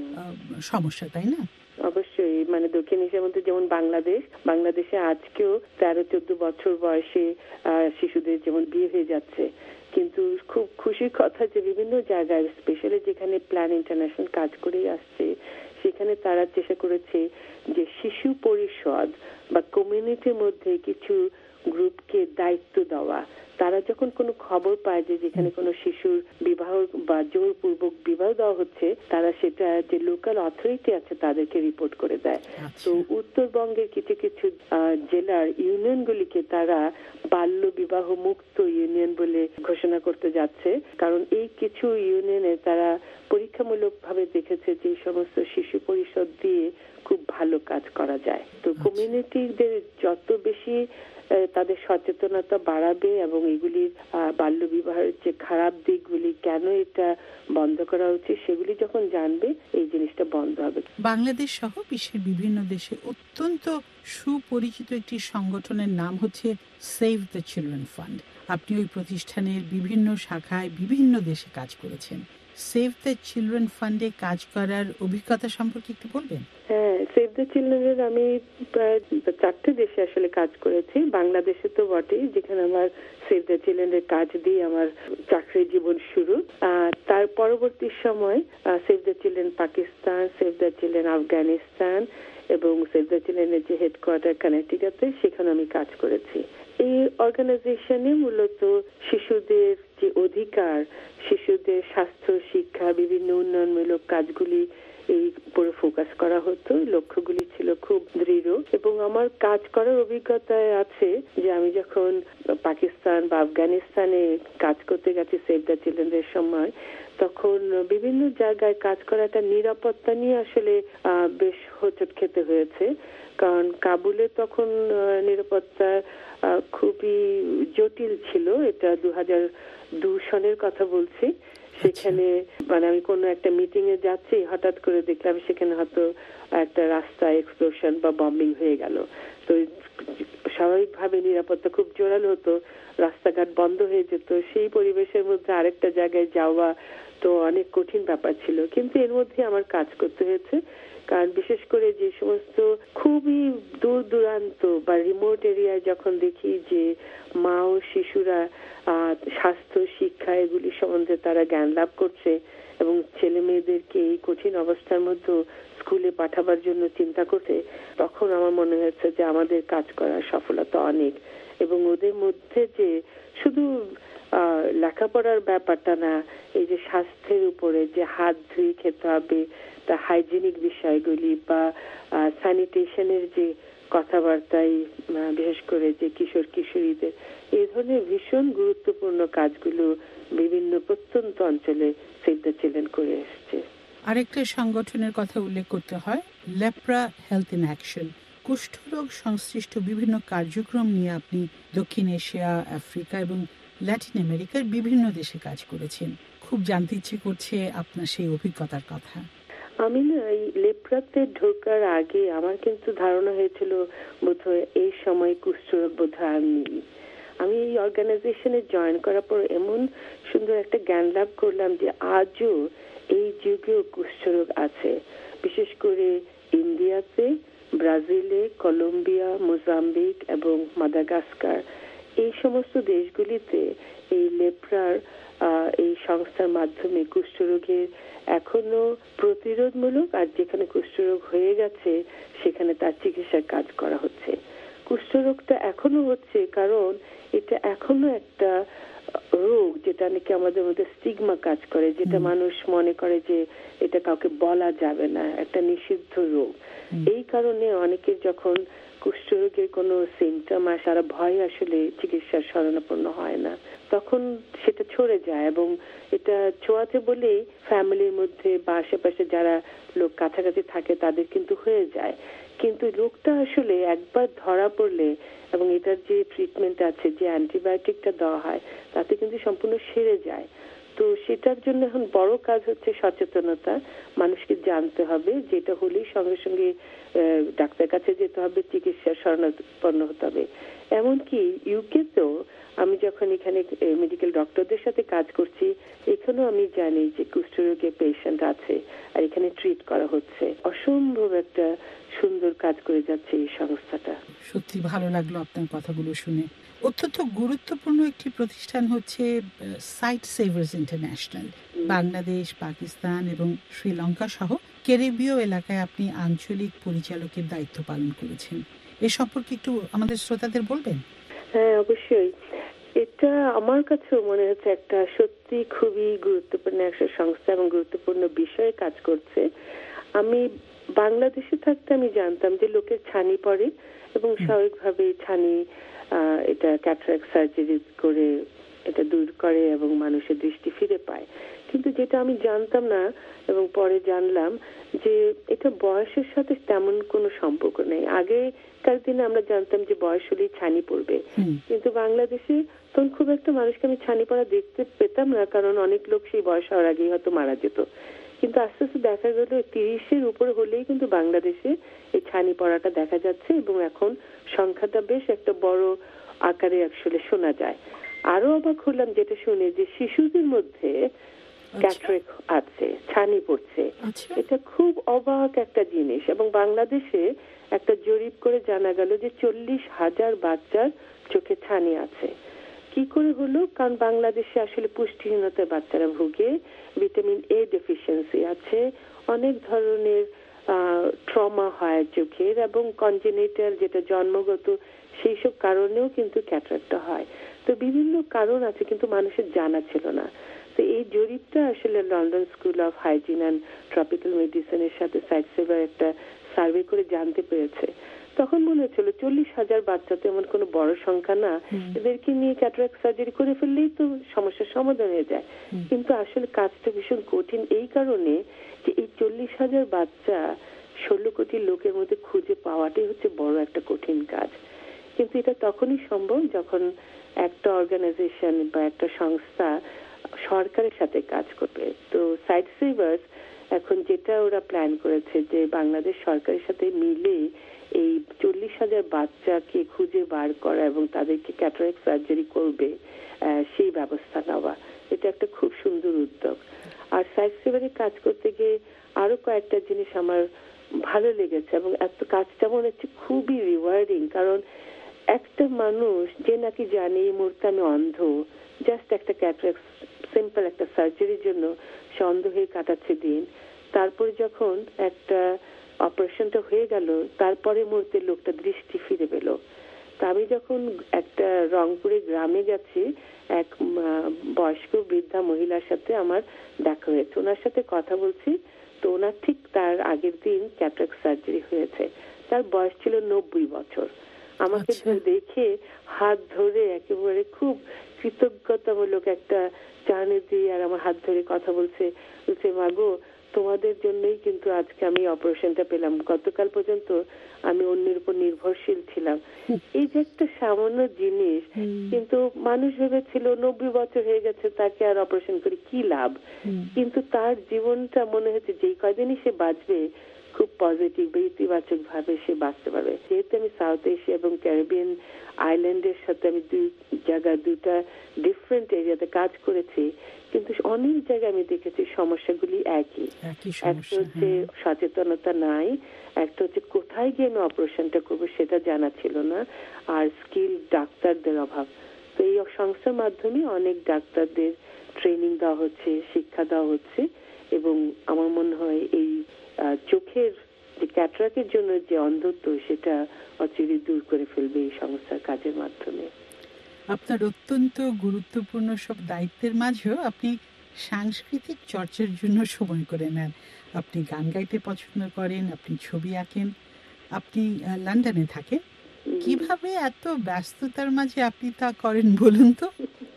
সমস্যা, তাই না? অবশ্যই। মানে দক্ষিণ এশিয়ার মধ্যে যেমন বাংলাদেশ, বাংলাদেশে আজকেও তেরো চোদ্দ বছর বয়সে শিশুদের যেমন বিয়ে হয়ে যাচ্ছে। কিন্তু খুব খুশির কথা যে বিভিন্ন জায়গায়, স্পেশালি যেখানে প্ল্যান ইন্টারন্যাশনাল কাজ করেই আসছে, সেখানে তারা চেষ্টা করেছে যে শিশু পরিষদ বা কমিউনিটির মধ্যে কিছু গ্রুপকে দায়িত্ব দেওয়া। তারা যখন কোনো খবর পায় যে যেখানে কোনো শিশুর বিবাহ বা জোরপূর্বক বিবাহ দেওয়া হচ্ছে, তারা সেটা যে লোকাল অথরিটি আছে তাদেরকে রিপোর্ট করে দেয়। তো উত্তরবঙ্গের কিছু কিছু জেলার ইউনিয়নগুলিকে তারা বাল্য বিবাহ মুক্ত ইউনিয়ন বলে ঘোষণা করতে যাচ্ছে, কারণ এই কিছু ইউনিয়নে তারা পরীক্ষামূলক ভাবে দেখেছে যে সমস্ত শিশু পরিষদ দিয়ে খুব ভালো কাজ করা যায়। তো কমিউনিটিদের যত বেশি তাদের সচেতনতা বাড়াবে এবং এগুলির বাল্য বিবাহের যে খারাপ দিকগুলি, কেন এটা বন্ধ করা উচিত, সেগুলি যখন জানবে, এই জিনিসটা বন্ধ হবে। বাংলাদেশ সহ বিশ্বের বিভিন্ন দেশে অত্যন্ত সুপরিচিত একটি সংগঠনের নাম হচ্ছে সেভ দ্য চিলড্রেন ফান্ড। আপনি ওই প্রতিষ্ঠানের বিভিন্ন শাখায় বিভিন্ন দেশে কাজ করেছেন। সেভ দ্য চিলড্রেন ফান্ডে কাজ করার অভিজ্ঞতা সম্পর্কে একটু বলবেন? হ্যাঁ, সেভ দ্য চিলড্রেনের আমি প্রায় চারটে দেশে আসলে কাজ করেছি। বাংলাদেশে তো বটেই, যেখানে আমার সেভ দ্য চিলড্রেনের কাজ দিয়ে আমার চাকরি জীবন শুরু। তার পরবর্তী সময় Save the Children Pakistan, Save the Children Afghanistan এবং সেভ দ্য চিলড্রেনের যে হেডকোয়ার্টার কানেক্টিকাতে, সেখানে আমি কাজ করেছি। এই অর্গানাইজেশনে মূলত শিশুদের যে অধিকার, শিশুদের স্বাস্থ্য, শিক্ষা, বিভিন্ন উন্নয়নমূলক কাজগুলি এই উপরে ফোকাস করা হতো। লক্ষ্যগুলি ছিল খুব দৃঢ় এবং আমার কাজ করার অভিজ্ঞতায় আছে যে আমি যখন পাকিস্তান বা আফগানিস্তানে কাজ করতে গেছি সেভ দ্য চিলড্রেনের সময়, তখন বিভিন্ন জায়গায় কাজ করাটা নিরাপত্তা নিয়ে আসলে বেশ হোঁচট খেতে হয়েছে। কারণ কাবুলে তখন নিরাপত্তা খুবই জটিল ছিল। এটা দু হাজার দু সনের কথা বলছি। সেখানে মানে আমি কোনো একটা মিটিং এ যাচ্ছি, হঠাৎ করে দেখলাম সেখানে হয়তো একটা রাস্তা এক্সপ্লোশন বা বম্বিং হয়ে গেল। তো স্বাভাবিকভাবে নিরাপত্তা খুব জোরালো হতো, রাস্তাঘাট বন্ধ হয়ে যেত। সেই পরিবেশের মধ্যে আরেকটা জায়গায় যাওয়া তো অনেক কঠিন ব্যাপার ছিল, কিন্তু এর মধ্যে আমার কাজ করতে হয়েছে। কারণ বিশেষ করে যে সমস্ত খুবই দূর দূরান্ত বা রিমোট এরিয়ায় যখন দেখি যে মা ও শিশুরা স্বাস্থ্য শিক্ষা এগুলি সম্বন্ধে তারা জ্ঞান লাভ করছে এবং ছেলে মেয়েদেরকে এই কঠিন অবস্থার মধ্যে স্কুলে পাঠাবার জন্য চিন্তা করছে, তখন আমার মনে হচ্ছে যে আমাদের কাজ করার সফলতা অনেক। এবং ওদের মধ্যে যে শুধু লেখাপড়ার ব্যাপারটা না, এই যে স্বাস্থ্যের উপরে যে হাত ধুয়ে খেতে হবে, তা হাইজেনিক বিষয়গুলি বা স্যানিটেশনের যে কথাবার্তায় বিশেষ করে যে কিশোর কিশোরীদের এই ধরনের ভীষণ গুরুত্বপূর্ণ কাজগুলো বিভিন্ন প্রত্যন্ত অঞ্চলে সেভ দ্য চিলড্রেন করে এসছে। আরেকটা সংগঠনের কথা উল্লেখ করতে হয়, লেপ্রা হেলথ ইন অ্যাকশন। কুষ্ঠরোগ সংশ্লিষ্ট বিভিন্ন কার্যক্রম নিয়ে আপনি দক্ষিণ এশিয়া, আফ্রিকা এবং ল্যাটিন আমেরিকার বিভিন্ন দেশে কাজ করেছেন। খুব জানতে ইচ্ছে করছে আপনার সেই অভিজ্ঞতার কথা। আমি না এই লেপ্রাতে ঢোকার আগে আমার কিন্তু ধারণা হয়েছিল বোধহয় এই সময় কুষ্ঠরোগ বোধহয় আর নেই। আমি এই অর্গানাইজেশনে জয়েন করার পর এমন সুন্দর একটা জ্ঞান লাভ করলাম যে আজও এই যুগেও কুষ্ঠরোগ আছে, বিশেষ করে ইন্ডিয়াতে, ব্রাজিলে, কলম্বিয়া, মোজাম্বিক এবং মাদাগাস্কার এই সমস্ত দেশগুলিতে এই লেপ্রার এই সংস্থার মাধ্যমে কুষ্ঠরোগের এখনো প্রতিরোধমূলক আর যেখানে কুষ্ঠরোগ হয়ে গেছে সেখানে তার চিকিৎসার কাজ করা হচ্ছে। কুষ্ঠরোগটা এখনো হচ্ছে কারণ এটা এখনো একটা রোগ যেটা নাকি আমাদের মধ্যে স্টিগমা কাজ করে, যেটা মানুষ মনে করে যে এটা কাউকে বলা যাবে না, একটা নিষিদ্ধ রোগ। এই কারণে অনেকের যখন কুষ্ঠরোগের কোনো সিমটম আসে তারা ভয় আসলে চিকিৎসার শরণাপন্ন হয় না, তখন সেটা ছড়ে যায় এবং এটা ছোঁয়াতে বলেই ফ্যামিলির মধ্যে বা আশেপাশে যারা লোক কাছাকাছি থাকে তাদের কিন্তু হয়ে যায়। কিন্তু রোগটা আসলে একবার ধরা পড়লে এবং এটার যে ট্রিটমেন্ট আছে, যে অ্যান্টিবায়োটিকটা দেওয়া হয়, তাতে কিন্তু সম্পূর্ণ সেরে যায়। তো সেটার জন্য এখন বড় কাজ হচ্ছে সচেতনতা। মানুষকে জানতে হবে যেটা হলেই সঙ্গে সঙ্গে ডাক্তার কাছে যেতে হবে, চিকিৎসার শরণাপন্ন হতে হবে। এমনকি ইউকেতেও আমি যখন এখানে মেডিকেল ডক্টরদের সাথে কাজ করছি, এখানেও আমি জানি যে কুষ্ঠরোগের পেশেন্ট আছে আর এখানে ট্রিট করা হচ্ছে। অসম্ভব একটা সুন্দর কাজ করে যাচ্ছে এই সংস্থাটা। সত্যি ভালো লাগলো আপনার কথাগুলো শুনে। অত্যন্ত গুরুত্বপূর্ণ একটি প্রতিষ্ঠান হচ্ছে সাইট সেভার্স ইন্টারন্যাশনাল। বাংলাদেশ, পাকিস্তান এবং শ্রীলঙ্কা সহ ক্যারিবীয় এলাকায় আপনি আঞ্চলিক পরিচালকের দায়িত্ব পালন করেছেন। এ সম্পর্কে একটু আমাদের শ্রোতাদের বলবেন? হ্যাঁ, অবশ্যই। এটা আমার কাছেও মনে হচ্ছে একটা সত্যি খুবই গুরুত্বপূর্ণ একটা সংস্থা এবং গুরুত্বপূর্ণ বিষয়ে কাজ করছে। আমি বাংলাদেশে থাকতে আমি জানতাম যে লোকের ছানি পড়ে এবং স্বাভাবিকভাবে ছানি এটা ক্যাটারাক্ট সার্জারি করে এটা দূর করে এবং মানুষের দৃষ্টি ফিরে পায়। কিন্তু যেটা আমি জানতাম না এবং পরে জানলাম যে এটা বয়সের সাথে তেমন কোনো সম্পর্ক নেই। আগেকার দিনে আমরা জানতাম যে বয়স হলেই ছানি পড়বে, কিন্তু বাংলাদেশে তখন খুব একটা মানুষকে আমি ছানি পড়া দেখতে পেতাম না, কারণ অনেক লোক সেই বয়স হওয়ার আগেই হয়তো মারা যেত। কিন্তু আস্তে আস্তে দেখা গেল তিরিশের উপরে হলেই কিন্তু বাংলাদেশে এই ছানি পড়াটা দেখা যাচ্ছে এবং এখন সংখ্যাটা বেশ একটা বড় আকারে আসলে শোনা যায়। আরো অবাক হলাম যেটা শুনে যে শিশুদের মধ্যে ক্যাটারাক্ট আছে, ছানি পড়ছে। এটা খুব অবাক একটা জিনিস এবং বাংলাদেশে একটা জরিপ করে জানা গেল যে চল্লিশ হাজার বাচ্চার চোখে ছানি আছে। কি করে হলো? কারণ বাংলাদেশে আসলে পুষ্টিহীনতায় বাচ্চারা ভুগে, ভিটামিন এ ডেফিসিয়েন্সি আছে, অনেক ধরনের ট্রমা হয় চোখের এবং কনজেনিটাল যেটা জন্মগত সেই সব কারণেও কিন্তু ক্যাটারাক্টটা হয়। তো বিভিন্ন কারণ আছে কিন্তু মানুষের জানা ছিল না। তো এই জরিপটা আসলে London School of Hygiene and Tropical মেডিসিনের সাথে সাইট সেভার একটা সার্ভে করে জানতে পেরেছে। তখন মনে হচ্ছিল চল্লিশ হাজার বাচ্চা তো এমন কোনো বড় সংখ্যা না, এদেরকে নিয়ে ক্যাটারাক্ট সার্জারি করে ফেললেই তো সমস্যার সমাধান হয়ে যায়। কিন্তু আসলে কাজটা ভীষণ কঠিন এই কারণে যে এই চল্লিশ হাজার বাচ্চা ষোলো কোটি লোকের মধ্যে খুঁজে পাওয়াটাই হচ্ছে বড় একটা কঠিন কাজ। কিন্তু এটা তখনই সম্ভব যখন একটা অর্গানাইজেশন বা একটা সংস্থা সরকারের সাথে কাজ করবে। তো সাইট সেভার্স এখন যেটা ওরা প্ল্যান করেছে যে বাংলাদেশ সরকারের সাথে মিলে এই চল্লিশ হাজার বাচ্চাকে খুঁজে বার করা এবং তাদেরকে ক্যাটারাক্ট সার্জারি করবে সেই ব্যবস্থা নেওয়া, এটা একটা খুব সুন্দর উদ্যোগ। আর সাইট সেভারে কাজ করতে গিয়ে আরো কয়েকটা জিনিস আমার ভালো লেগেছে এবং এত কাজটা মনে হচ্ছে খুবই রিওয়ার্ডিং। কারণ একটা মানুষ যে নাকি জানে এই মুহূর্তে আমি অন্ধ, জাস্ট একটা ক্যাটারাক্ট সিম্পল একটা সার্জারির জন্য সে অন্ধ হয়ে কাটাচ্ছে দিন, তারপরে যখন একটা অপারেশনটা হয়ে গেল তারপরে মুহূর্তে লোকটা দৃষ্টি ফিরে পেল। তা আমি যখন একটা রংপুরে গ্রামে গেছি, এক বয়স্ক বৃদ্ধা মহিলার সাথে আমার দেখা হয়েছে, ওনার সাথে কথা বলছি, তো ওনার ঠিক তার আগের দিন ক্যাটারাক্ট সার্জারি হয়েছে। তার বয়স ছিল নব্বই বছর। আমাকে দেখে হাত ধরে একেবারে খুব কৃতজ্ঞতামূলক একটা চাহনি দিয়ে আর আমার হাত ধরে কথা বলছে, বলছে মাগো তোমাদের জন্যই কিন্তু আজকে আমি অপারেশনটা পেলাম, গতকাল পর্যন্ত আমি অন্যের উপর নির্ভরশীল ছিলাম। এই যে একটা সামান্য জিনিস, কিন্তু মানুষ ভেবেছিল নব্বই বছর হয়ে গেছে তাকে আর অপারেশন করে কি লাভ, কিন্তু তার জীবনটা মনে হচ্ছে যেই কয়দিনই সে বাঁচবে খুব পজিটিভ বা ইতিবাচক ভাবে সে বাঁচতে পারবে। যেহেতু আমি সাউথ এশিয়া এবং ক্যারিবিয়ান আইল্যান্ডের সাথে আমি দুই জায়গায় দুইটা ডিফারেন্ট এরিয়াতে কাজ করেছি, কিন্তু অনেক জায়গায় আমি দেখেছি সমস্যাগুলি একই। একটা হচ্ছে সচেতনতা নাই, একটা হচ্ছে কোথায় গিয়ে আমি অপারেশনটা করবো সেটা জানা ছিল না, আর স্কিল ডাক্তারদের অভাব। তো এই সংস্থার মাধ্যমে অনেক ডাক্তারদের ট্রেনিং দেওয়া হচ্ছে, শিক্ষা দেওয়া হচ্ছে, এবং আমার মনে হয় এই চোখের যে ক্যাটারাক্টের জন্য যে অন্ধত্ব সেটা অচিরে দূর করে ফেলবে এই সংস্থার কাজের মাধ্যমে। আপনার অত্যন্ত গুরুত্বপূর্ণ সব দায়িত্বের মাঝেও আপনি সাংস্কৃতিক চর্চার জন্য সময় করে নেন। আপনি গান গাইতে পছন্দ করেন, আপনি ছবি আঁকেন, আপনি লন্ডনে থাকেন। কিভাবে এত ব্যস্ততার মাঝে আপনি তা করেন বলুন তো?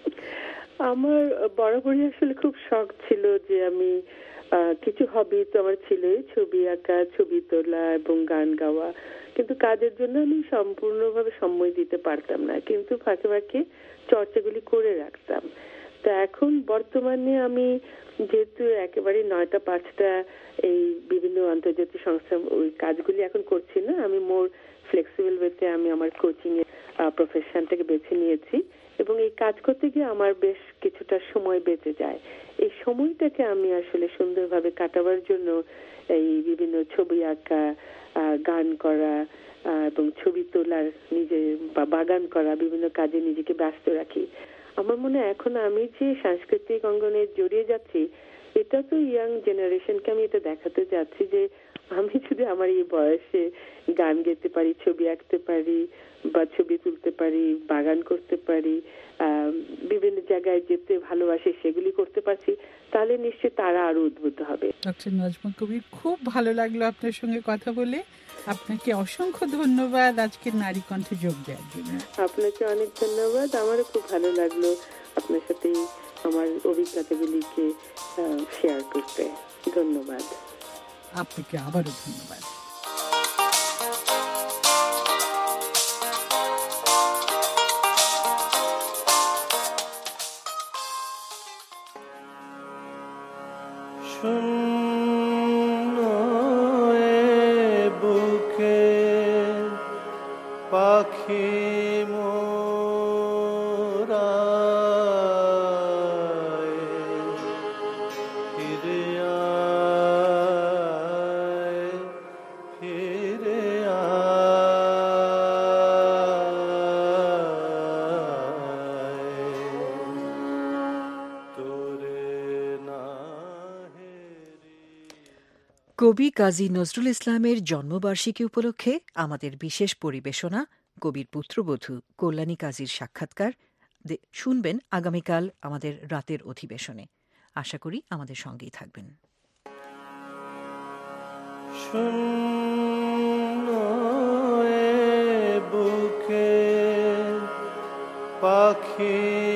আমার বরাবরই আসলে খুব শখ ছিল যে আমি কিছু হবি তো আমার ছিলই, ছবি আঁকা, ছবি তোলা এবং গান গাওয়া, কিন্তু কাজের জন্য আমি সম্পূর্ণভাবে সময় দিতে পারতাম না, কিন্তু ফাঁকে ফাঁকে চর্চাগুলি করে রাখতাম। তা এখন বর্তমানে আমি যেহেতু একেবারে নয়টা পাঁচটা এই বিভিন্ন আন্তর্জাতিক সংস্থা ওই কাজগুলি এখন করছি না, আমি মোর ফ্লেক্সিবল ওয়েতে আমি আমার কোচিং এর প্রফেশনটাকে বেছে নিয়েছি, এবং এই কাজ করতে গিয়ে আমার বেশ কিছুটা সময় বেঁচে যায়। এই সময়টাকে আমি আসলে সুন্দরভাবে কাটাবার জন্য এই বিভিন্ন ছবি আঁকা, গান করা এবং ছবি তোলার, নিজে বা বাগান করা, বিভিন্ন কাজে নিজেকে ব্যস্ত রাখি। আমার মনে হয় এখন আমি যে সাংস্কৃতিক অঙ্গনে জড়িয়ে যাচ্ছি, এটা তো ইয়াং জেনারেশনকে আমি এটা দেখাতে যাচ্ছি যে আমি যদি আমার এই বয়সে গান গেতে পারি, ছবি আঁকতে পারি বা ছবি তুলতে পারি, বাগান করতে পারি, বিভিন্ন জায়গায় যেতে ভালোবাসি সেগুলি করতে পারছি, তাহলে নিশ্চয়ই তারা আরো উদ্বুদ্ধ হবে। ডক্টর নাজমা কবির, খুব ভালো লাগলো আপনার সঙ্গে কথা বলে। আপনাকে অসংখ্য ধন্যবাদ আজকের নারী কণ্ঠে যোগ দেওয়ার জন্য। আপনাকে অনেক ধন্যবাদ, আমারও খুব ভালো লাগলো আপনার সাথে আমার অভিজ্ঞতাগুলিকে শেয়ার করতে। ধন্যবাদ। আপনাকে আবারও ধন্যবাদ। বুকে পাখি মোরায় ফিরে আয়, ফিরে কবি কাজী নজরুল ইসলামের জন্মবার্ষিকী উপলক্ষে আমাদের বিশেষ পরিবেশনা কবির পুত্রবধূ কল্যাণী কাজীর সাক্ষাৎকার শুনবেন আগামীকাল আমাদের রাতের অধিবেশনে। আশা করি আমাদের সঙ্গেই থাকবেন। বুকে পাখি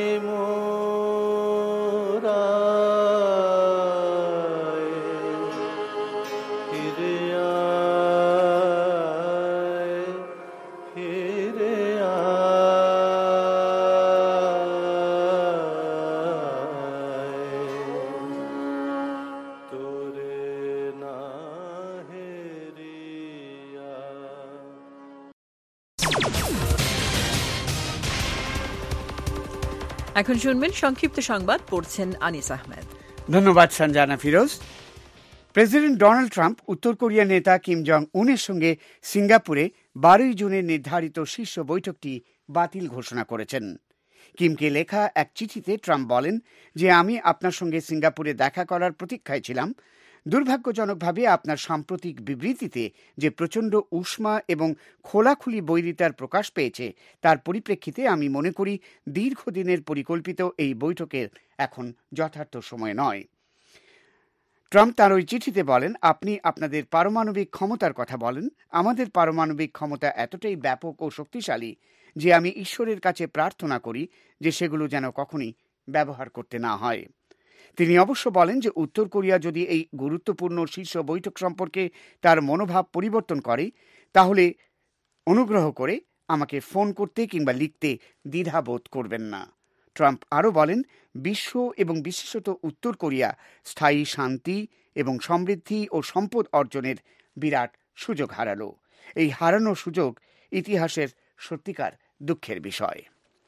এখন শুনবেন সংক্ষিপ্ত সংবাদ, পড়ছেন আনিস আহমেদ। ধন্যবাদ Sanjana Firoz. President Donald Trump উত্তর কোরিয়ার নেতা কিম জং উনের সঙ্গে সিঙ্গাপুরে বারোই জুনের নির্ধারিত শীর্ষ বৈঠকটি বাতিল ঘোষণা করেছেন। কিমকে লেখা এক চিঠিতে ট্রাম্প বলেন যে আমি আপনার সঙ্গে সিঙ্গাপুরে দেখা করার প্রতীক্ষায় ছিলাম। দুর্ভাগ্যজনকভাবে আপনার সাম্প্রতিক বিবৃতিতে যে প্রচণ্ড উষ্মা এবং খোলাখুলি বৈরিতার প্রকাশ পেয়েছে তার পরিপ্রেক্ষিতে আমি মনে করি দীর্ঘদিনের পরিকল্পিত এই বৈঠকের এখন যথার্থ সময় নয়। ট্রাম্প তার ওই চিঠিতে বলেন, আপনি আপনাদের পারমাণবিক ক্ষমতার কথা বলেন। আমাদের পারমাণবিক ক্ষমতা এতটাই ব্যাপক ও শক্তিশালী যে আমি ঈশ্বরের কাছে প্রার্থনা করি যে সেগুলো যেন কখনই ব্যবহার করতে না হয়। তিনি অবশ্য বলেন যে উত্তর কোরিয়া যদি এই গুরুত্বপূর্ণ শীর্ষ বৈঠক সম্পর্কে তার মনোভাব পরিবর্তন করে তাহলে অনুগ্রহ করে আমাকে ফোন করতে কিংবা লিখতে দ্বিধাবোধ করবেন না। ট্রাম্প আরও বলেন, বিশ্ব এবং বিশেষত উত্তর কোরিয়া স্থায়ী শান্তি এবং সমৃদ্ধি ও সম্পদ অর্জনের বিরাট সুযোগ হারালো। এই হারানো সুযোগ ইতিহাসের সত্যিকার দুঃখের বিষয়।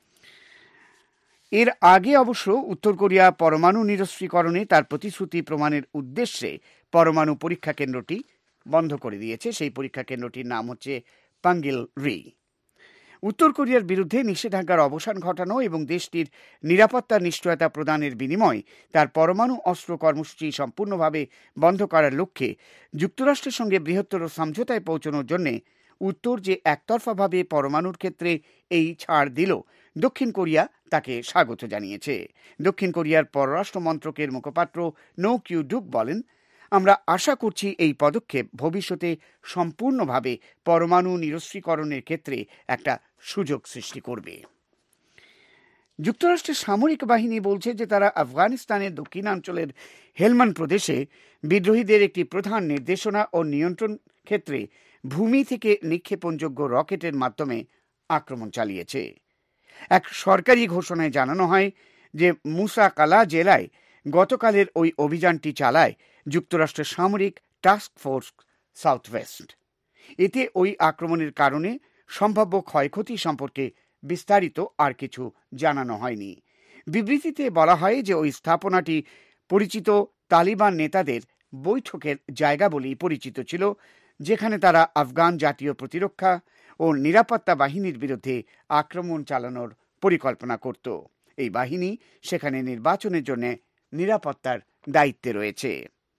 এর আগে অবশ্য উত্তর কোরিয়া পরমাণু নিরস্ত্রীকরণে তার প্রতিশ্রুতি প্রমাণের উদ্দেশ্যে পরমাণু পরীক্ষা কেন্দ্রটি বন্ধ করে দিয়েছে। সেই পরীক্ষা কেন্দ্রটির নাম হচ্ছে পাঙ্গিল রি। উত্তর কোরিয়ার বিরুদ্ধে নিষেধাজ্ঞার অবসান ঘটানো এবং দেশটির নিরাপত্তার নিশ্চয়তা প্রদানের বিনিময়ে তার পরমাণু অস্ত্র কর্মসূচি সম্পূর্ণভাবে বন্ধ করার লক্ষ্যে যুক্তরাষ্ট্রের সঙ্গে বৃহত্তর সমঝোতায় পৌঁছানোর জন্য উত্তর যে একতরফাভাবে পরমাণুর ক্ষেত্রে এই ছাড় দিল, দক্ষিণ কোরিয়া তাকে স্বাগত জানিয়েছে। দক্ষিণ কোরিয়ার পররাষ্ট্র মন্ত্রকের মুখপাত্র নো কিউ ডুক বলেন, আমরা আশা করছি এই পদক্ষেপ ভবিষ্যতে সম্পূর্ণভাবে পরমাণু নিরস্ত্রীকরণের ক্ষেত্রে একটা সুযোগ সৃষ্টি করবে। যুক্তরাষ্ট্রের সামরিক বাহিনী বলছে যে তারা আফগানিস্তানের দক্ষিণাঞ্চলের হেলমান্ড প্রদেশে বিদ্রোহীদের একটি প্রধান নির্দেশনা ও নিয়ন্ত্রণ ক্ষেত্রে ভূমি থেকে নিক্ষেপণযোগ্য রকেটের মাধ্যমে আক্রমণ চালিয়েছে। এক সরকারি ঘোষণায় জানানো হয় যে মুসা কালা জেলায় গতকালের ওই অভিযানটি চালায় যুক্তরাষ্ট্রের সামরিক টাস্ক ফোর্স সাউথ ওয়েস্ট। এতে ওই আক্রমণের কারণে সম্ভাব্য ক্ষয়ক্ষতি সম্পর্কে বিস্তারিত আর কিছু জানানো হয়নি। বিবৃতিতে বলা হয় যে ওই স্থাপনাটি পরিচিত তালিবান নেতাদের বৈঠকের জায়গা বলেই পরিচিত ছিল, যেখানে তারা আফগান জাতীয় প্রতিরক্ষা ও নিরাপত্তা বাহিনীর বিরুদ্ধে আক্রমণ চালানোর পরিকল্পনা করত। এই বাহিনী সেখানে নির্বাচনের জন্য নিরাপত্তার দায়িত্বে রয়েছে।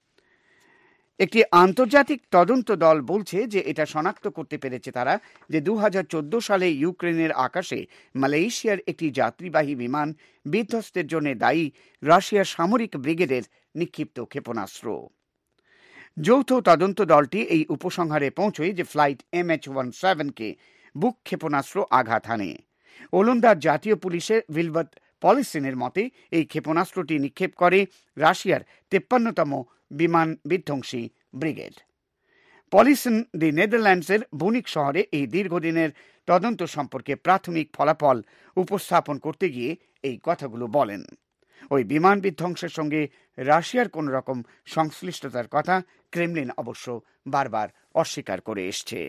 একটি আন্তর্জাতিক তদন্ত দল বলছে যে এটা শনাক্ত করতে পেরেছে তারা যে দু হাজার চোদ্দ সালে ইউক্রেনের আকাশে মালয়েশিয়ার একটি যাত্রীবাহী বিমান বিধ্বস্তের জন্য দায়ী রাশিয়ার সামরিক ব্রিগেডের নিক্ষিপ্ত ক্ষেপণাস্ত্র। যৌথ তদন্ত দলটি এই উপসংহারে পৌঁছয় যে ফ্লাইট এম এইচ ওয়ান সেভেনকে বুক ক্ষেপণাস্ত্র আঘাত হানে। ওলন্দার জাতীয় পুলিশের ভিলবত পলিসিনের মতে এই ক্ষেপণাস্ত্রটি নিক্ষেপ করে রাশিয়ার তেপ্পান্নতম বিমান বিধ্বংসী ব্রিগেড। পলিসিন দি নেদারল্যান্ডসের বুনিক শহরে এই দীর্ঘদিনের তদন্ত সম্পর্কে প্রাথমিক ফলাফল উপস্থাপন করতে গিয়ে এই কথাগুলো বলেন। ওই বিমান বিধ্বংসের সঙ্গে রাশিয়ার কোন রকম সংশ্লিষ্টতার কথা ক্রেমলিন অবশ্য বারবার অস্বীকার করে এসছে।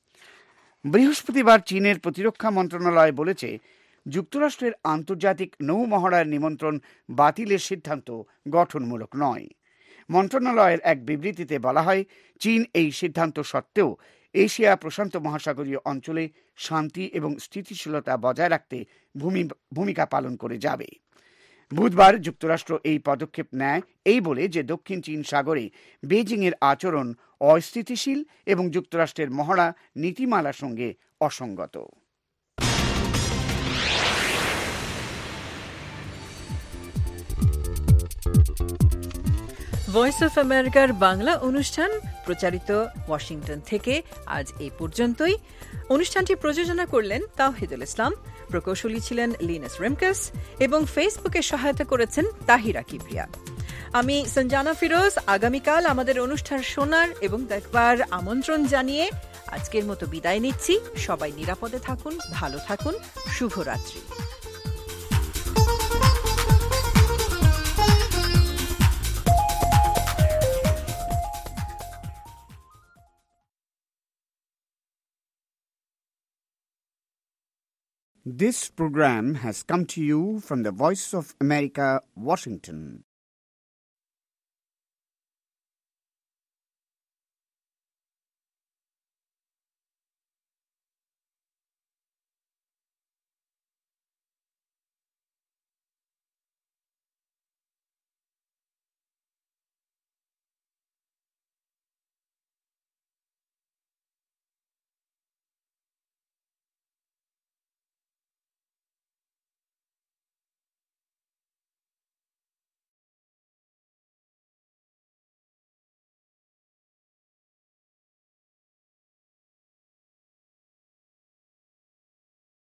বৃহস্পতিবার চীনের প্রতিরক্ষা মন্ত্রণালয় বলেছে যুক্তরাষ্ট্রের আন্তর্জাতিক নৌ মহড়ার নিমন্ত্রণ বাতিলের সিদ্ধান্ত গঠনমূলক নয়। মন্ত্রণালয়ের এক বিবৃতিতে বলা হয়, চীন এই সিদ্ধান্ত সত্ত্বেও এশিয়া প্রশান্ত মহাসাগরীয় অঞ্চলে শান্তি এবং স্থিতিশীলতা বজায় রাখতে ভূমিকা পালন করে যাবে। বুধবার যুক্তরাষ্ট্র এই পদক্ষেপ নেয় এই বলে যে দক্ষিণ চীন সাগরে বেজিংয়ের আচরণ অস্থিতিশীল এবং যুক্তরাষ্ট্রের মহড়া নীতিমালার সঙ্গে অসঙ্গত। ভয়েস অফ আমেরিকার বাংলা অনুষ্ঠান প্রচারিত ওয়াশিংটন থেকে আজ এই পর্যন্তই। অনুষ্ঠানটি প্রযোজনা করলেন তাওহিদুল ইসলাম, প্রকৌশলী ছিলেন লিনাস রেমকাস এবং ফেসবুকে সহায়তা করেছেন তাহিরা কিবরিয়া। আমি সঞ্জানা ফিরোজ। আগামীকাল আমাদের অনুষ্ঠান শোনার এবং দেখবার আমন্ত্রণ জানিয়ে আজকের মতো বিদায় নিচ্ছি। সবাই নিরাপদে থাকুন, ভালো থাকুন, শুভরাত্রি। This program has come to you from the Voice of America, Washington.